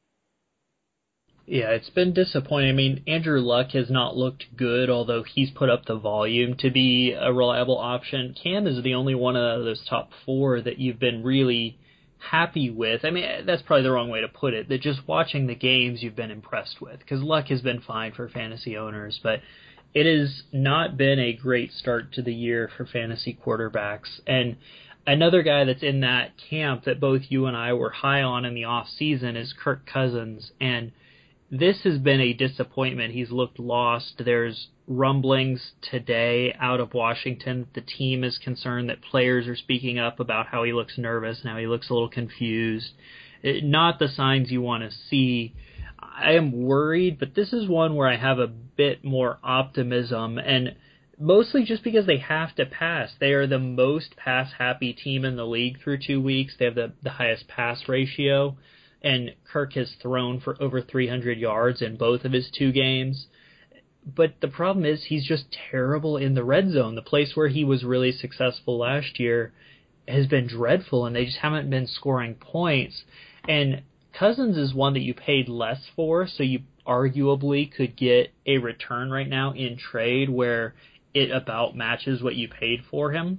Yeah, it's been disappointing. I mean, Andrew Luck has not looked good, although he's put up the volume to be a reliable option. Cam is the only one of those top four that you've been really happy with. I mean, that's probably the wrong way to put it, that just watching the games you've been impressed with, because Luck has been fine for fantasy owners, but it has not been a great start to the year for fantasy quarterbacks. And another guy that's in that camp that both you and I were high on in the off season is Kirk Cousins, and this has been a disappointment. He's looked lost. There's rumblings today out of Washington that the team is concerned, that players are speaking up about how he looks nervous and how he looks a little confused. It, not the signs you want to see. I am worried, but this is one where I have a bit more optimism, and mostly just because they have to pass. They are the most pass-happy team in the league through two weeks. They have the, the highest pass ratio. And Kirk has thrown for over three hundred yards in both of his two games. But the problem is he's just terrible in the red zone. The place where he was really successful last year has been dreadful, and they just haven't been scoring points. And Cousins is one that you paid less for, so you arguably could get a return right now in trade where it about matches what you paid for him.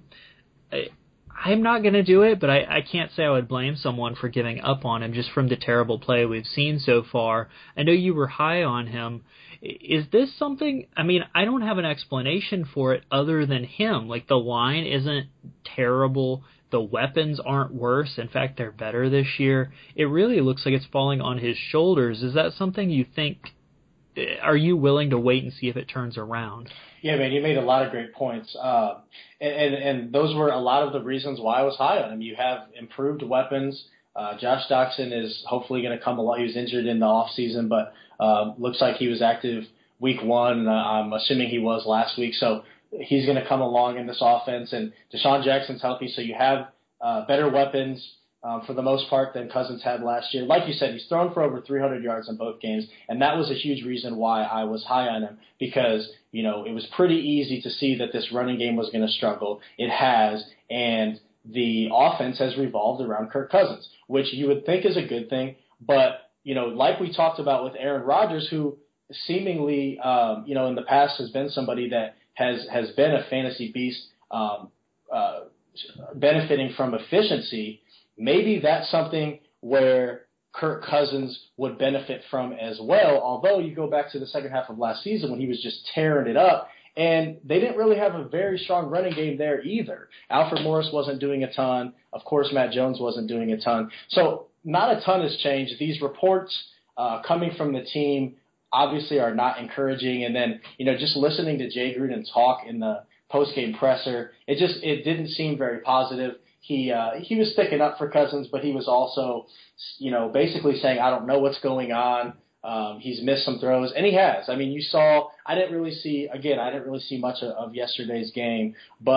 I'm not going to do it, but I, I can't say I would blame someone for giving up on him just from the terrible play we've seen so far. I know you were high on him. Is this something, I mean, I don't have an explanation for it other than him. Like, the line isn't terrible. The weapons aren't worse. In fact, they're better this year. It really looks like it's falling on his shoulders. Is that something you think, are you willing to wait and see if it turns around? Yeah, man, you made a lot of great points. Um, and, and, and those were a lot of the reasons why I was high on him. You have improved weapons. Uh, Josh Doctson is hopefully going to come along. He was injured in the offseason, but uh, looks like he was active week one. Uh, I'm assuming he was last week. So he's going to come along in this offense. And Deshaun Jackson's healthy, so you have uh, better weapons. Um, for the most part than Cousins had last year. Like you said, he's thrown for over three hundred yards in both games, and that was a huge reason why I was high on him because, you know, it was pretty easy to see that this running game was going to struggle. It has, and the offense has revolved around Kirk Cousins, which you would think is a good thing, but, you know, like we talked about with Aaron Rodgers, who seemingly, um, you know, in the past has been somebody that has, has been a fantasy beast, um, uh, benefiting from efficiency. Maybe that's something where Kirk Cousins would benefit from as well, although you go back to the second half of last season when he was just tearing it up, and they didn't really have a very strong running game there either. Alfred Morris wasn't doing a ton. Of course, Matt Jones wasn't doing a ton. So not a ton has changed. These reports uh, coming from the team obviously are not encouraging, and then, you know, just listening to Jay Gruden talk in the post-game presser, it just it didn't seem very positive. He uh, he was sticking up for Cousins, but he was also, you know, basically saying, I don't know what's going on. Um, he's missed some throws, and he has. I mean, you saw – I didn't really see – again, I didn't really see much of, of yesterday's game, but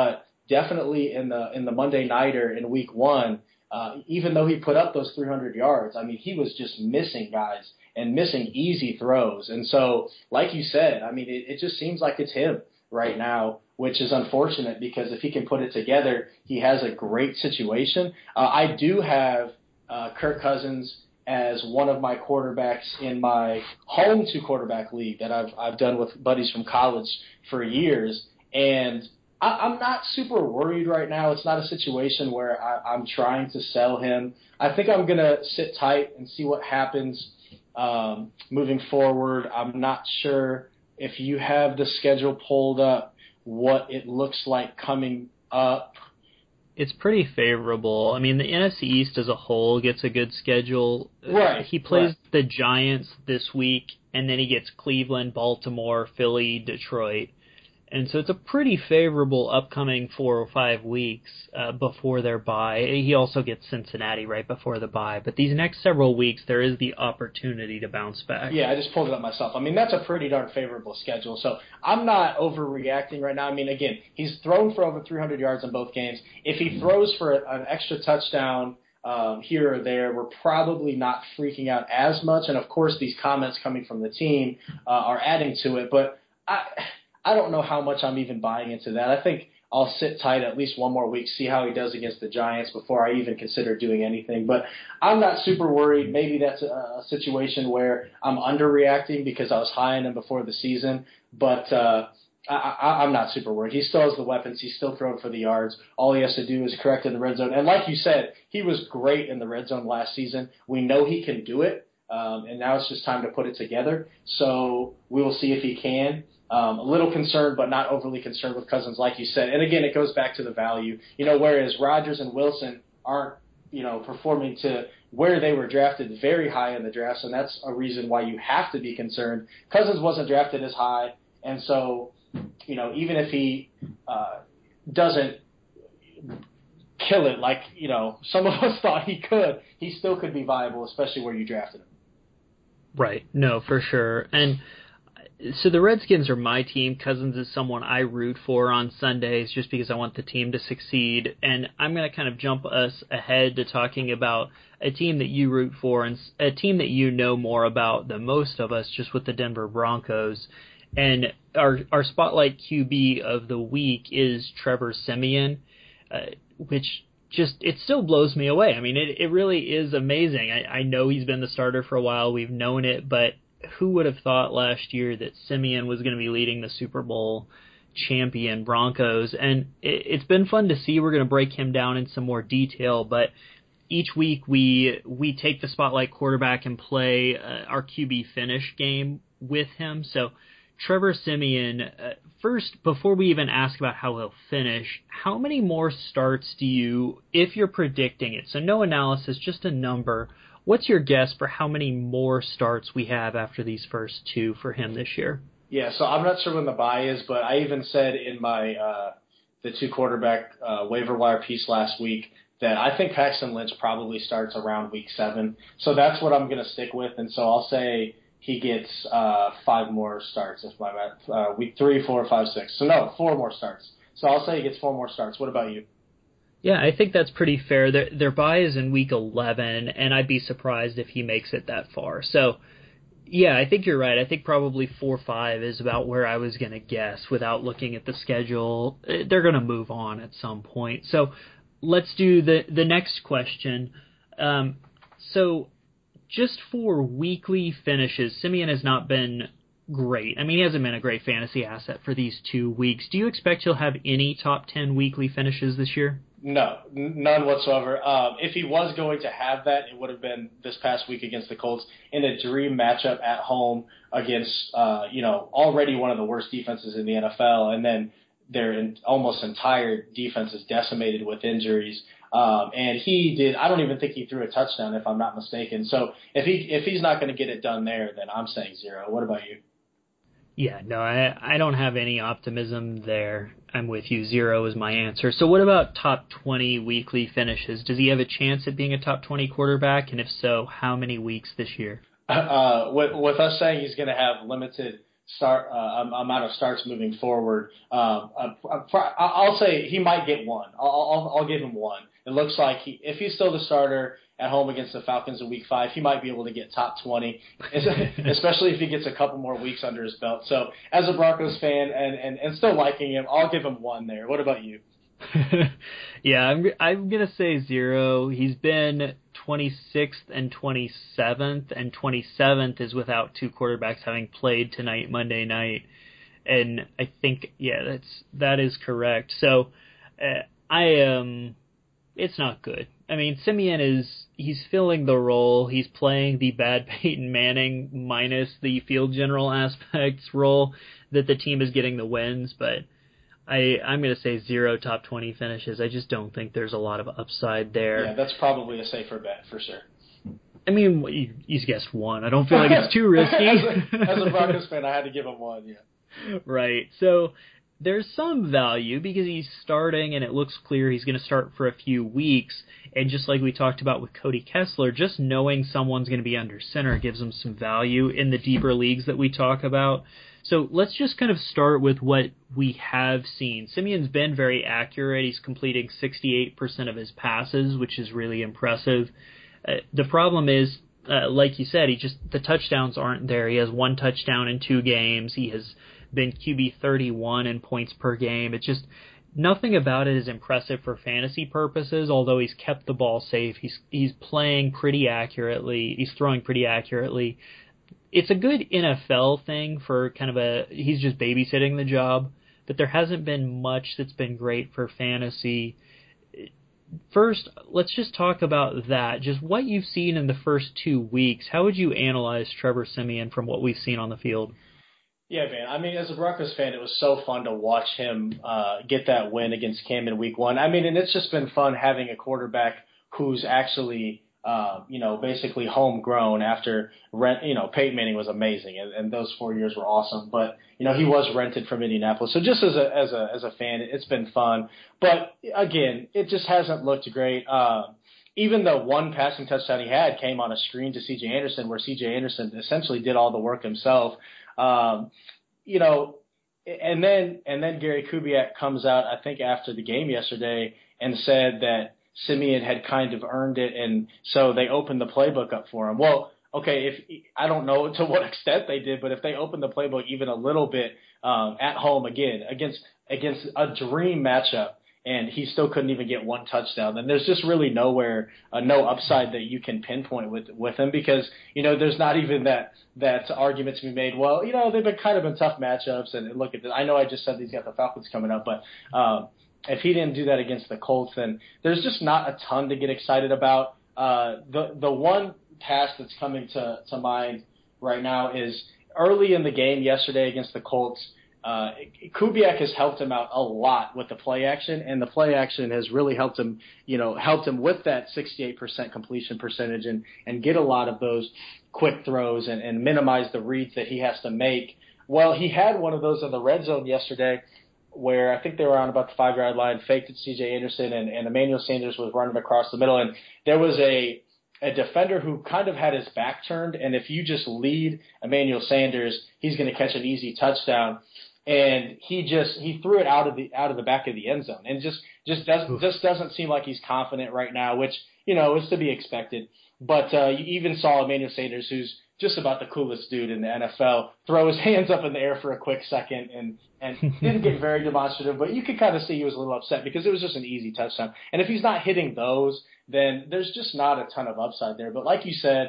definitely in the in the Monday Nighter in week one, uh, even though he put up those three hundred yards, I mean, he was just missing guys and missing easy throws. And so, like you said, I mean, it, it just seems like it's him right now, which is unfortunate because if he can put it together, he has a great situation. Uh, I do have uh, Kirk Cousins as one of my quarterbacks in my home two quarterback league that I've I've done with buddies from college for years, and I, I'm not super worried right now. It's not a situation where I, I'm trying to sell him. I think I'm gonna sit tight and see what happens um, moving forward. I'm not sure if you have the schedule pulled up, what it looks like coming up. It's pretty favorable. I mean, the N F C East as a whole gets a good schedule. Right. He plays right. the Giants this week, and then he gets Cleveland, Baltimore, Philly, Detroit. And so it's a pretty favorable upcoming four or five weeks uh, before their bye. He also gets Cincinnati right before the bye. But these next several weeks, there is the opportunity to bounce back. Yeah, I just pulled it up myself. I mean, that's a pretty darn favorable schedule. So I'm not overreacting right now. I mean, again, he's thrown for over three hundred yards in both games. If he throws for an extra touchdown um, here or there, we're probably not freaking out as much. And, of course, these comments coming from the team uh, are adding to it. But I – I don't know how much I'm even buying into that. I think I'll sit tight at least one more week, see how he does against the Giants before I even consider doing anything. But I'm not super worried. Maybe that's a, a situation where I'm underreacting because I was high on him before the season. But uh, I, I, I'm not super worried. He still has the weapons. He's still throwing for the yards. All he has to do is correct in the red zone. And like you said, he was great in the red zone last season. We know he can do it. Um, and now it's just time to put it together. So we will see if he can. Um, a little concerned, but not overly concerned with Cousins, like you said. And again, it goes back to the value. You know, whereas Rodgers and Wilson aren't, you know, performing to where they were drafted very high in the draft, and that's a reason why you have to be concerned. Cousins wasn't drafted as high, and so, you know, even if he uh, doesn't kill it like, you know, some of us thought he could, he still could be viable, especially where you drafted him. Right. No, for sure. And so the Redskins are my team. Cousins is someone I root for on Sundays just because I want the team to succeed. And I'm going to kind of jump us ahead to talking about a team that you root for and a team that you know more about than most of us, just with the Denver Broncos. And our our spotlight Q B of the week is Trevor Siemian, uh, which just, it still blows me away. I mean, it, it really is amazing. I, I know he's been the starter for a while. We've known it, but who would have thought last year that Siemian was going to be leading the Super Bowl champion Broncos? And it, it's been fun to see. We're going to break him down in some more detail, but each week we we take the spotlight quarterback and play uh, our Q B finish game with him. So Trevor Siemian, uh, first, before we even ask about how he'll finish, how many more starts do you, if you're predicting it, so no analysis, just a number, what's your guess for how many more starts we have after these first two for him this year? Yeah, so I'm not sure when the bye is, but I even said in my uh, the two quarterback uh, waiver wire piece last week that I think Paxton Lynch probably starts around week seven. So that's what I'm going to stick with, and so I'll say he gets uh, five more starts. If my math, uh, week three, four, five, six. So no, four more starts. So I'll say he gets four more starts. What about you? Yeah, I think that's pretty fair. Their, their bye is in week eleven, and I'd be surprised if he makes it that far. So, yeah, I think you're right. I think probably four or five is about where I was going to guess without looking at the schedule. They're going to move on at some point. So let's do the, the next question. Um, so just for weekly finishes, Siemian has not been great. I mean, he hasn't been a great fantasy asset for these two weeks. Do you expect he'll have any top ten weekly finishes this year? No, none whatsoever. Um, if he was going to have that, it would have been this past week against the Colts in a dream matchup at home against, uh, you know, already one of the worst defenses in the N F L, and then their in, almost entire defense is decimated with injuries. Um, and he did. I don't even think he threw a touchdown, if I'm not mistaken. So if he if he's not going to get it done there, then I'm saying zero. What about you? Yeah, no, I I don't have any optimism there. I'm with you. Zero is my answer. So what about top twenty weekly finishes? Does he have a chance at being a top twenty quarterback? And if so, how many weeks this year? Uh, with, with us saying he's going to have limited start uh, amount of starts moving forward. Um, I'll say he might get one. I'll, I'll, I'll give him one. It looks like he, if he's still the starter at home against the Falcons in Week Five, he might be able to get top twenty, especially if he gets a couple more weeks under his belt. So, as a Broncos fan and, and, and still liking him, I'll give him one there. What about you? yeah, I'm I'm gonna say zero. He's been twenty-sixth and twenty-seventh, and twenty-seventh is without two quarterbacks having played tonight, Monday night, and I think yeah, that's that is correct. So uh, I um, it's not good. I mean, Siemian is he's filling the role. He's playing the bad Peyton Manning minus the field general aspects role that the team is getting the wins, but. I, I'm going to say zero top twenty finishes. I just don't think there's a lot of upside there. Yeah, that's probably a safer bet for sure. I mean, you, he's guessed one. I don't feel like it's too risky. as, a, as a Broncos fan, I had to give him one, yeah. Right. So there's some value because he's starting and it looks clear he's going to start for a few weeks. And just like we talked about with Cody Kessler, just knowing someone's going to be under center gives him some value in the deeper leagues that we talk about. So let's just kind of start with what we have seen. Siemian's been very accurate. He's completing sixty-eight percent of his passes, which is really impressive. Uh, the problem is, uh, like you said, he just the touchdowns aren't there. He has one touchdown in two games. He has been Q B thirty-one in points per game. It's just nothing about it is impressive for fantasy purposes, although he's kept the ball safe. He's he's playing pretty accurately. He's throwing pretty accurately. It's a good N F L thing for kind of a, he's just babysitting the job, but there hasn't been much that's been great for fantasy. First, let's just talk about that. Just what you've seen in the first two weeks. How would you analyze Trevor Siemian from what we've seen on the field? Yeah, man. I mean, as a Broncos fan, it was so fun to watch him uh, get that win against Cam in Week One. I mean, and it's just been fun having a quarterback who's actually Uh, you know, basically homegrown after rent. You know, Peyton Manning was amazing, and, and those four years were awesome. But you know, he was rented from Indianapolis, so just as a as a as a fan, it's been fun. But again, it just hasn't looked great. Uh, even the one passing touchdown he had came on a screen to C J Anderson, where C J Anderson essentially did all the work himself. Um, you know, and then and then Gary Kubiak comes out, I think after the game yesterday, and said that Siemian had kind of earned it, and so they opened the playbook up for him. Well, okay, if I don't know to what extent they did, but if they opened the playbook even a little bit um, at home again against against a dream matchup, and he still couldn't even get one touchdown, then there's just really nowhere, uh, no upside that you can pinpoint with with him because you know there's not even that that argument to be made. Well, you know they've been kind of in tough matchups, and look at this. I know I just said he's got the Falcons coming up, but. Um, If he didn't do that against the Colts, then there's just not a ton to get excited about. Uh, the the one pass that's coming to, to mind right now is early in the game yesterday against the Colts. Uh, Kubiak has helped him out a lot with the play action, and the play action has really helped him, you know, helped him with that sixty-eight percent completion percentage and, and get a lot of those quick throws and, and minimize the reads that he has to make. Well, he had one of those in the red zone yesterday, where I think they were on about the five-yard line, faked it C J Anderson, and, and Emmanuel Sanders was running across the middle. And there was a, a defender who kind of had his back turned, and if you just lead Emmanuel Sanders, he's going to catch an easy touchdown. And he just he threw it out of the out of the back of the end zone, and just just doesn't just doesn't seem like he's confident right now, which you know is to be expected. But uh, you even saw Emmanuel Sanders, who's just about the coolest dude in the N F L, throw his hands up in the air for a quick second and, and didn't get very demonstrative, but you could kind of see he was a little upset because it was just an easy touchdown. And if he's not hitting those, then there's just not a ton of upside there. But like you said,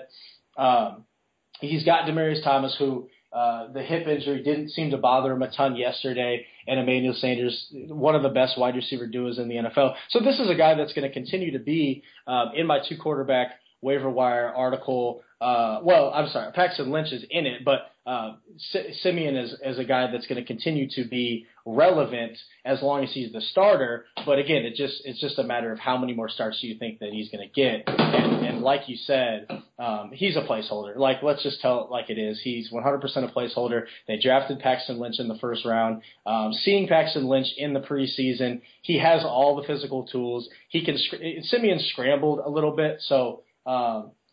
um, he's got Demaryius Thomas, who uh, the hip injury didn't seem to bother him a ton yesterday, and Emmanuel Sanders, one of the best wide receiver duos in the N F L. So this is a guy that's going to continue to be um, in my two quarterback waiver wire article. Uh, well, I'm sorry, Paxton Lynch is in it, but uh, Siemian is, is a guy that's going to continue to be relevant as long as he's the starter. But again, it just it's just a matter of how many more starts do you think that he's going to get. And, and like you said, um, he's a placeholder. Like, let's just tell it like it is. He's one hundred percent a placeholder. They drafted Paxton Lynch in the first round. Um, seeing Paxton Lynch in the preseason, he has all the physical tools. He can. Siemian scrambled a little bit, so. Um,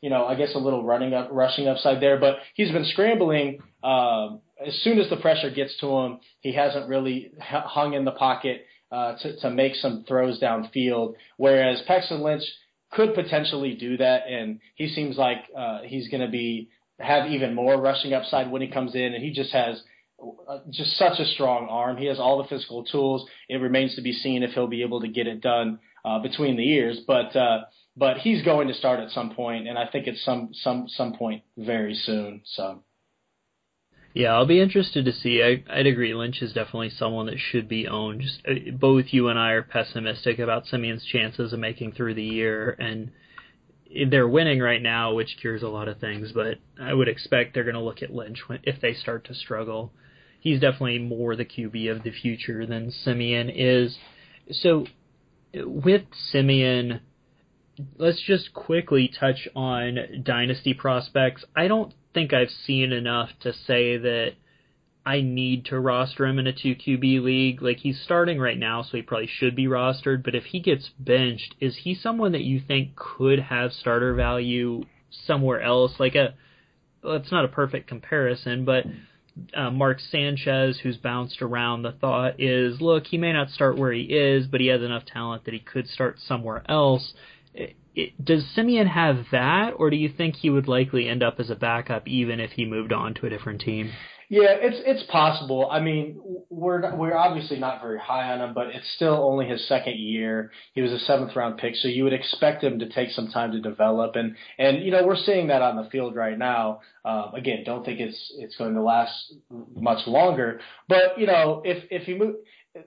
you know, I guess a little running up, rushing upside there. But he's been scrambling. Um, as soon as the pressure gets to him, he hasn't really hung in the pocket uh, to, to make some throws downfield. Whereas Paxton Lynch could potentially do that, and he seems like uh, he's going to be have even more rushing upside when he comes in, and he just has just such a strong arm. He has all the physical tools. It remains to be seen if he'll be able to get it done uh, between the ears, but uh, but he's going to start at some point, and I think it's some some some point very soon. So. Yeah, I'll be interested to see. I, I'd agree. Lynch is definitely someone that should be owned. Just, uh, both you and I are pessimistic about Simeon's chances of making through the year, and they're winning right now, which cures a lot of things. But I would expect they're going to look at Lynch when, if they start to struggle. He's definitely more the Q B of the future than Simeon is. So with Simeon, let's just quickly touch on dynasty prospects. I don't think I've seen enough to say that I need to roster him in a two Q B league. Like, he's starting right now, so he probably should be rostered, but if he gets benched, is he someone that you think could have starter value somewhere else? Like, a, well, it's not a perfect comparison, but uh, Mark Sanchez, who's bounced around, the thought is, look, he may not start where he is, but he has enough talent that he could start somewhere else. It, it, does Simeon have that, or do you think he would likely end up as a backup even if he moved on to a different team? Yeah, it's it's possible. I mean, we're we're obviously not very high on him, but it's still only his second year. He was a seventh round pick, so you would expect him to take some time to develop, and and you know we're seeing that on the field right now. Um, again, don't think it's it's going to last much longer, but you know if if he move,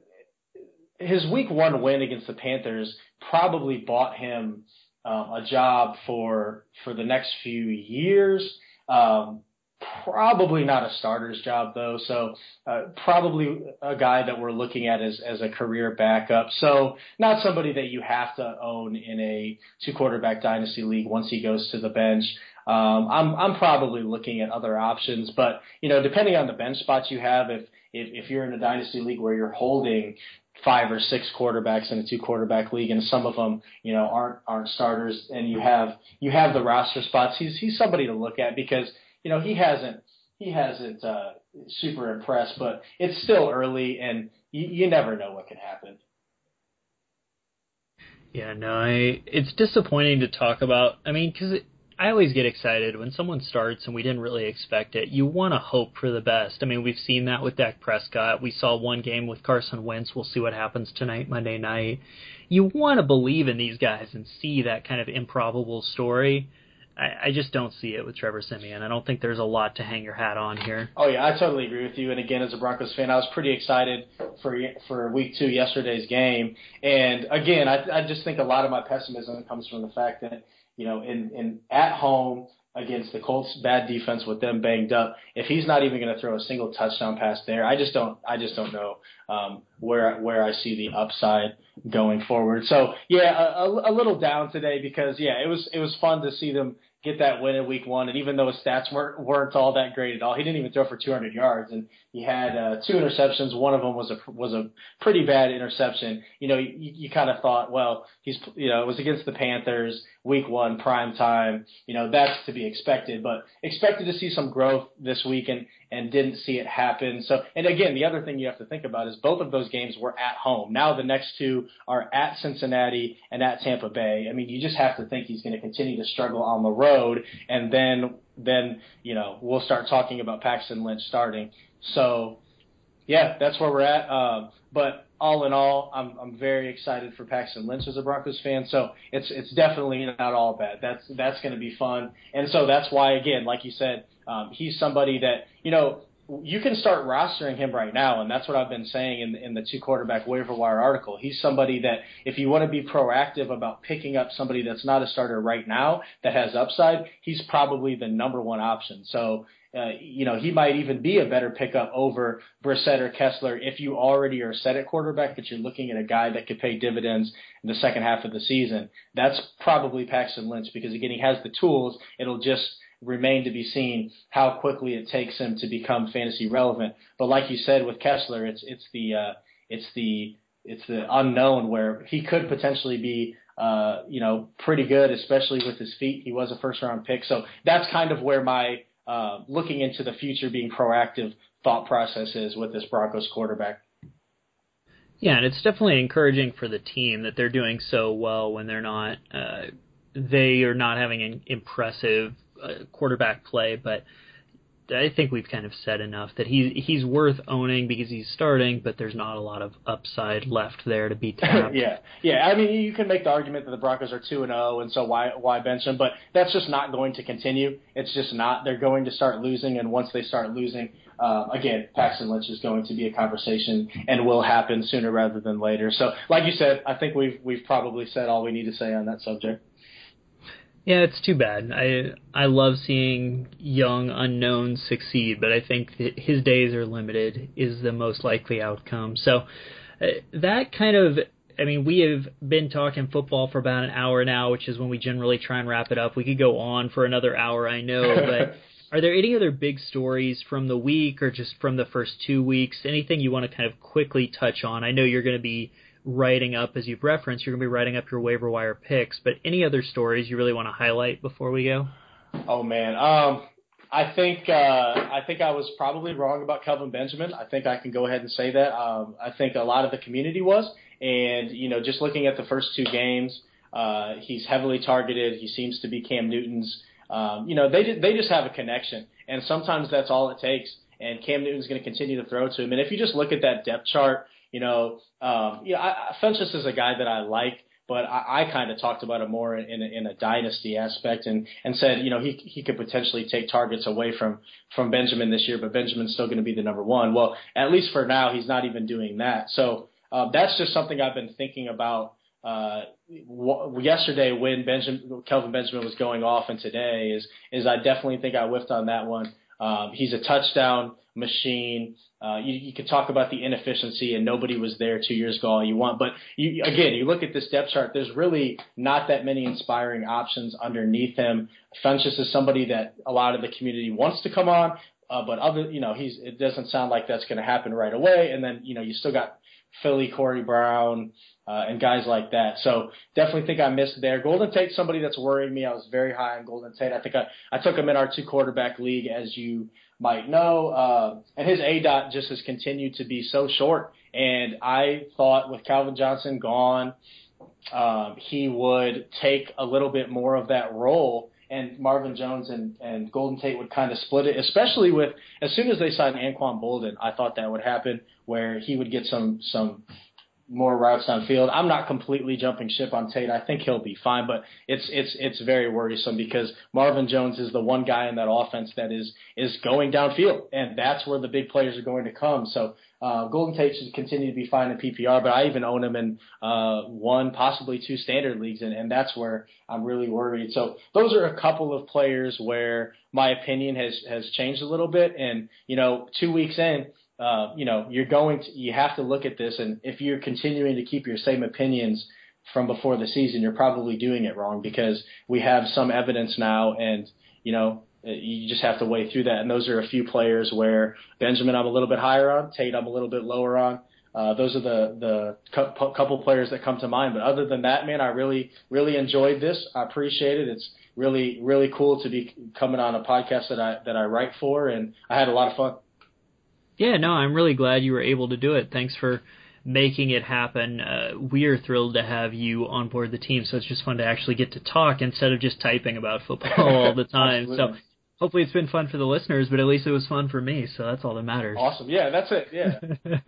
his week one win against the Panthers probably bought him um, a job for for the next few years. Um, Probably not a starter's job, though, so uh, probably a guy that we're looking at as, as a career backup. So not somebody that you have to own in a two-quarterback dynasty league once he goes to the bench. Um, I'm I'm probably looking at other options, but you know, depending on the bench spots you have, if if, if you're in a dynasty league where you're holding five or six quarterbacks in a two quarterback league, and some of them, you know, aren't aren't starters, and you have you have the roster spots, he's he's somebody to look at because. You know, he hasn't he hasn't uh, super impressed, but it's still early, and you, you never know what can happen. Yeah, no, I, it's disappointing to talk about. I mean, because I always get excited when someone starts and we didn't really expect it. You want to hope for the best. I mean, we've seen that with Dak Prescott. We saw one game with Carson Wentz. We'll see what happens tonight, Monday night. You want to believe in these guys and see that kind of improbable story. I just don't see it with Trevor Siemian. I don't think there's a lot to hang your hat on here. Oh, yeah, I totally agree with you. And, again, as a Broncos fan, I was pretty excited for for week two, yesterday's game. And, again, I, I just think a lot of my pessimism comes from the fact that, you know, in, in at home against the Colts' bad defense with them banged up, if he's not even going to throw a single touchdown pass there, I just don't I just don't know um, where where I see the upside going forward. So, yeah, a, a little down today because, yeah, it was it was fun to see them get that win in week one. And even though his stats weren't, weren't all that great at all, he didn't even throw for two hundred yards. And he had uh, two interceptions. One of them was a, was a pretty bad interception. You know, you, you kind of thought, well, he's, you know, it was against the Panthers, week one, prime time. You know, that's to be expected, but expected to see some growth this week and, and didn't see it happen. So, and again, the other thing you have to think about is both of those games were at home. Now the next two are at Cincinnati and at Tampa Bay. I mean, you just have to think he's going to continue to struggle on the road, and then, then you know, we'll start talking about Paxton Lynch starting. So, yeah, that's where we're at. Um, but all in all, I'm I'm very excited for Paxton Lynch as a Broncos fan. So it's it's definitely not all bad. That's that's going to be fun. And so that's why, again, like you said, um, he's somebody that, you know, you can start rostering him right now, and that's what I've been saying in, in the two-quarterback waiver wire article. He's somebody that if you want to be proactive about picking up somebody that's not a starter right now that has upside, he's probably the number one option. So, uh, you know, he might even be a better pickup over Brissett or Kessler if you already are set at quarterback, but you're looking at a guy that could pay dividends in the second half of the season. That's probably Paxton Lynch because, again, he has the tools. It'll just remain to be seen how quickly it takes him to become fantasy relevant. But like you said with Kessler, it's it's the uh, it's the it's the unknown where he could potentially be uh, you know, pretty good, especially with his feet. He was a first-round pick. So that's kind of where my uh, looking into the future, being proactive thought process is with this Broncos quarterback. Yeah, and it's definitely encouraging for the team that they're doing so well when they're not uh, they are not having an impressive uh, quarterback play, but I think we've kind of said enough that he he's worth owning because he's starting, but there's not a lot of upside left there to be tapped. yeah, yeah. I mean, you can make the argument that the Broncos are two and zero, and so why why bench him? But that's just not going to continue. It's just not. They're going to start losing, and once they start losing, uh, again, Paxton Lynch is going to be a conversation and will happen sooner rather than later. So, like you said, I think we've we've probably said all we need to say on that subject. Yeah, it's too bad. I I love seeing young unknowns succeed, but I think that his days are limited is the most likely outcome. So uh, that kind of, I mean, we have been talking football for about an hour now, which is when we generally try and wrap it up. We could go on for another hour, I know, but are there any other big stories from the week or just from the first two weeks? Anything you want to kind of quickly touch on? I know you're going to be writing up, as you've referenced, you're going to be writing up your waiver wire picks, but any other stories you really want to highlight before we go? Oh man, um, I think uh, I think I was probably wrong about Kelvin Benjamin. I think I can go ahead and say that. Um, I think a lot of the community was, and you know, just looking at the first two games, uh, he's heavily targeted. He seems to be Cam Newton's. Um, you know, they they just have a connection, and sometimes that's all it takes. And Cam Newton's going to continue to throw to him. And if you just look at that depth chart, you know, um, yeah, I, Funchess is a guy that I like, but I, I kind of talked about him more in, in, a, in a dynasty aspect, and, and said, you know, he he could potentially take targets away from from Benjamin this year, but Benjamin's still going to be the number one. Well, at least for now, he's not even doing that. So uh, that's just something I've been thinking about. Uh, w- yesterday when Benjamin, Kelvin Benjamin was going off, and today is is I definitely think I whiffed on that one. Um, he's a touchdown machine. Uh, you, you could talk about the inefficiency and nobody was there two years ago all you want, but you, again, you look at this depth chart, there's really not that many inspiring options underneath him. Funchess is somebody that a lot of the community wants to come on, uh, but other, you know, he's, it doesn't sound like that's going to happen right away. And then, you know, you still got Philly, Corey Brown, uh, and guys like that. So definitely think I missed there. Golden Tate's somebody that's worrying me. I was very high on Golden Tate. I think I, I took him in our two quarterback league, as you might know, uh, and his A DOT just has continued to be so short. And I thought with Calvin Johnson gone, um, he would take a little bit more of that role, and Marvin Jones and, and Golden Tate would kind of split it, especially with as soon as they signed Anquan Boldin, I thought that would happen, where he would get some some more routes downfield. I'm not completely jumping ship on Tate. I think he'll be fine, but it's it's it's very worrisome because Marvin Jones is the one guy in that offense that is is going downfield, and that's where the big players are going to come. So uh, Golden Tate should continue to be fine in P P R, but I even own him in uh, one, possibly two standard leagues, and, and that's where I'm really worried. So those are a couple of players where my opinion has has changed a little bit, and you know, two weeks in, Uh, you know, you're going to, you have to look at this, and if you're continuing to keep your same opinions from before the season, you're probably doing it wrong, because we have some evidence now, and, you know, you just have to wade through that. And those are a few players where Benjamin I'm a little bit higher on, Tate I'm a little bit lower on. Uh, those are the, the cu- couple players that come to mind. But other than that, man, I really, really enjoyed this. I appreciate it. It's really, really cool to be coming on a podcast that I, that I write for, and I had a lot of fun. Yeah, no, I'm really glad you were able to do it. Thanks for making it happen. Uh, we are thrilled to have you on board the team, so it's just fun to actually get to talk instead of just typing about football all the time. So hopefully it's been fun for the listeners, but at least it was fun for me, so that's all that matters. Awesome. Yeah, that's it. Yeah.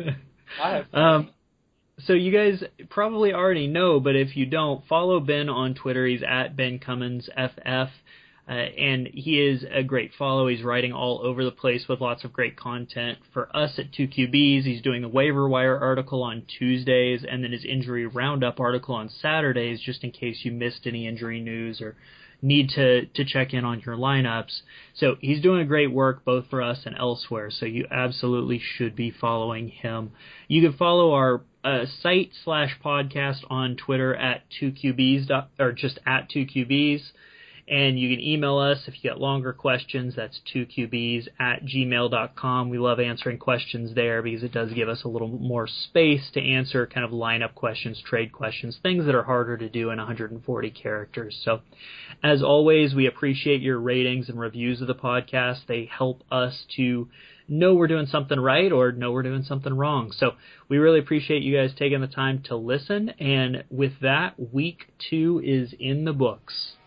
I have fun. Um, so you guys probably already know, but if you don't, follow Ben on Twitter. He's at Ben Cummins F F. Uh, and he is a great follow. He's writing all over the place with lots of great content for us at two Q Bs. He's doing the waiver wire article on Tuesdays, and then his injury roundup article on Saturdays, just in case you missed any injury news or need to, to check in on your lineups. So he's doing a great work both for us and elsewhere, so you absolutely should be following him. You can follow our uh, site slash podcast on Twitter at two Q Bs, or just at two Q Bs. And you can email us if you got longer questions. That's two Q Bs at gmail dot com. We love answering questions there because it does give us a little more space to answer kind of lineup questions, trade questions, things that are harder to do in one hundred forty characters. So as always, we appreciate your ratings and reviews of the podcast. They help us to know we're doing something right or know we're doing something wrong. So we really appreciate you guys taking the time to listen. And with that, week two is in the books.